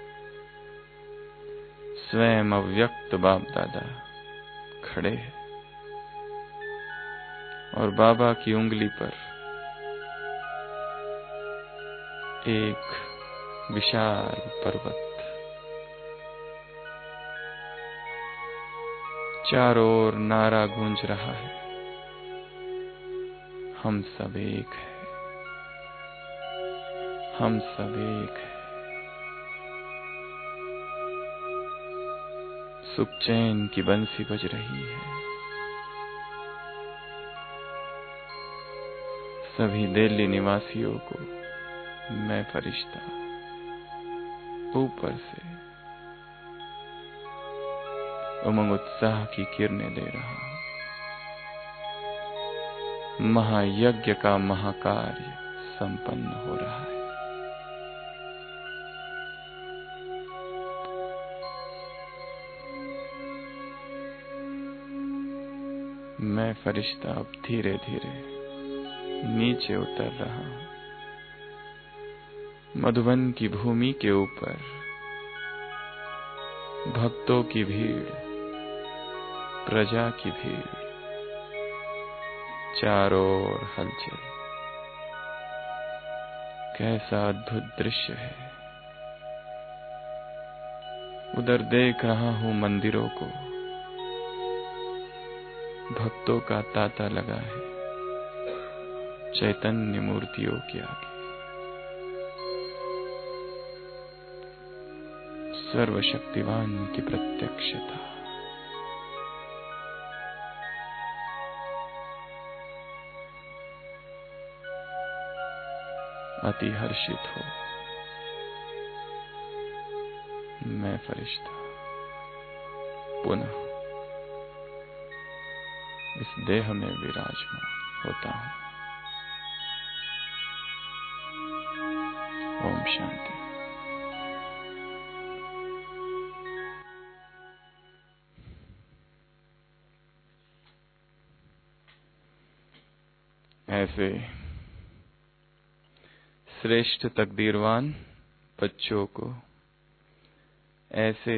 स्वयं अव्यक्त बाप दादा खड़े हैं और बाबा की उंगली पर एक विशाल पर्वत। चारों ओर नारा गूंज रहा है, हम सब एक है, हम सब एक है। सुख चैन की बंसी बज रही है। सभी दिल्ली निवासियों को मैं फरिश्ता ऊपर से उमंग उत्साह की किरणें दे रहा हूं। महायज्ञ का महाकार्य संपन्न हो रहा है। मैं फरिश्ता अब धीरे धीरे नीचे उतर रहा हूं। मधुबन की भूमि के ऊपर भक्तों की भीड़, प्रजा की भीड़, चारों ओर हलचल। कैसा अद्भुत दृश्य है। उधर देख रहा हूं मंदिरों को, भक्तों का तांता लगा है चैतन्य मूर्तियों के आगे। सर्वशक्तिवान की प्रत्यक्षता। अति हर्षित हो मैं फरिश्ता पुनः इस देह में विराजमान होता हूं। ओम शांति। ऐसे श्रेष्ठ तकदीरवान बच्चों को, ऐसे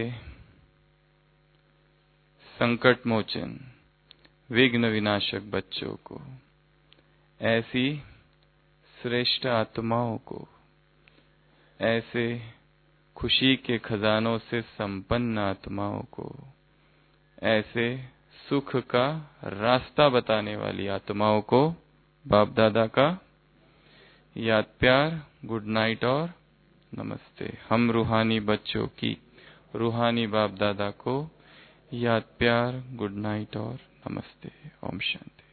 संकट मोचन विघ्न विनाशक बच्चों को, ऐसी श्रेष्ठ आत्माओं को, ऐसे खुशी के खजानों से संपन्न आत्माओं को, ऐसे सुख का रास्ता बताने वाली आत्माओं को बाप दादा का याद प्यार, गुड नाइट और नमस्ते। हम रूहानी बच्चों की रूहानी बाप दादा को याद प्यार, गुड नाइट और नमस्ते। ओम शांति।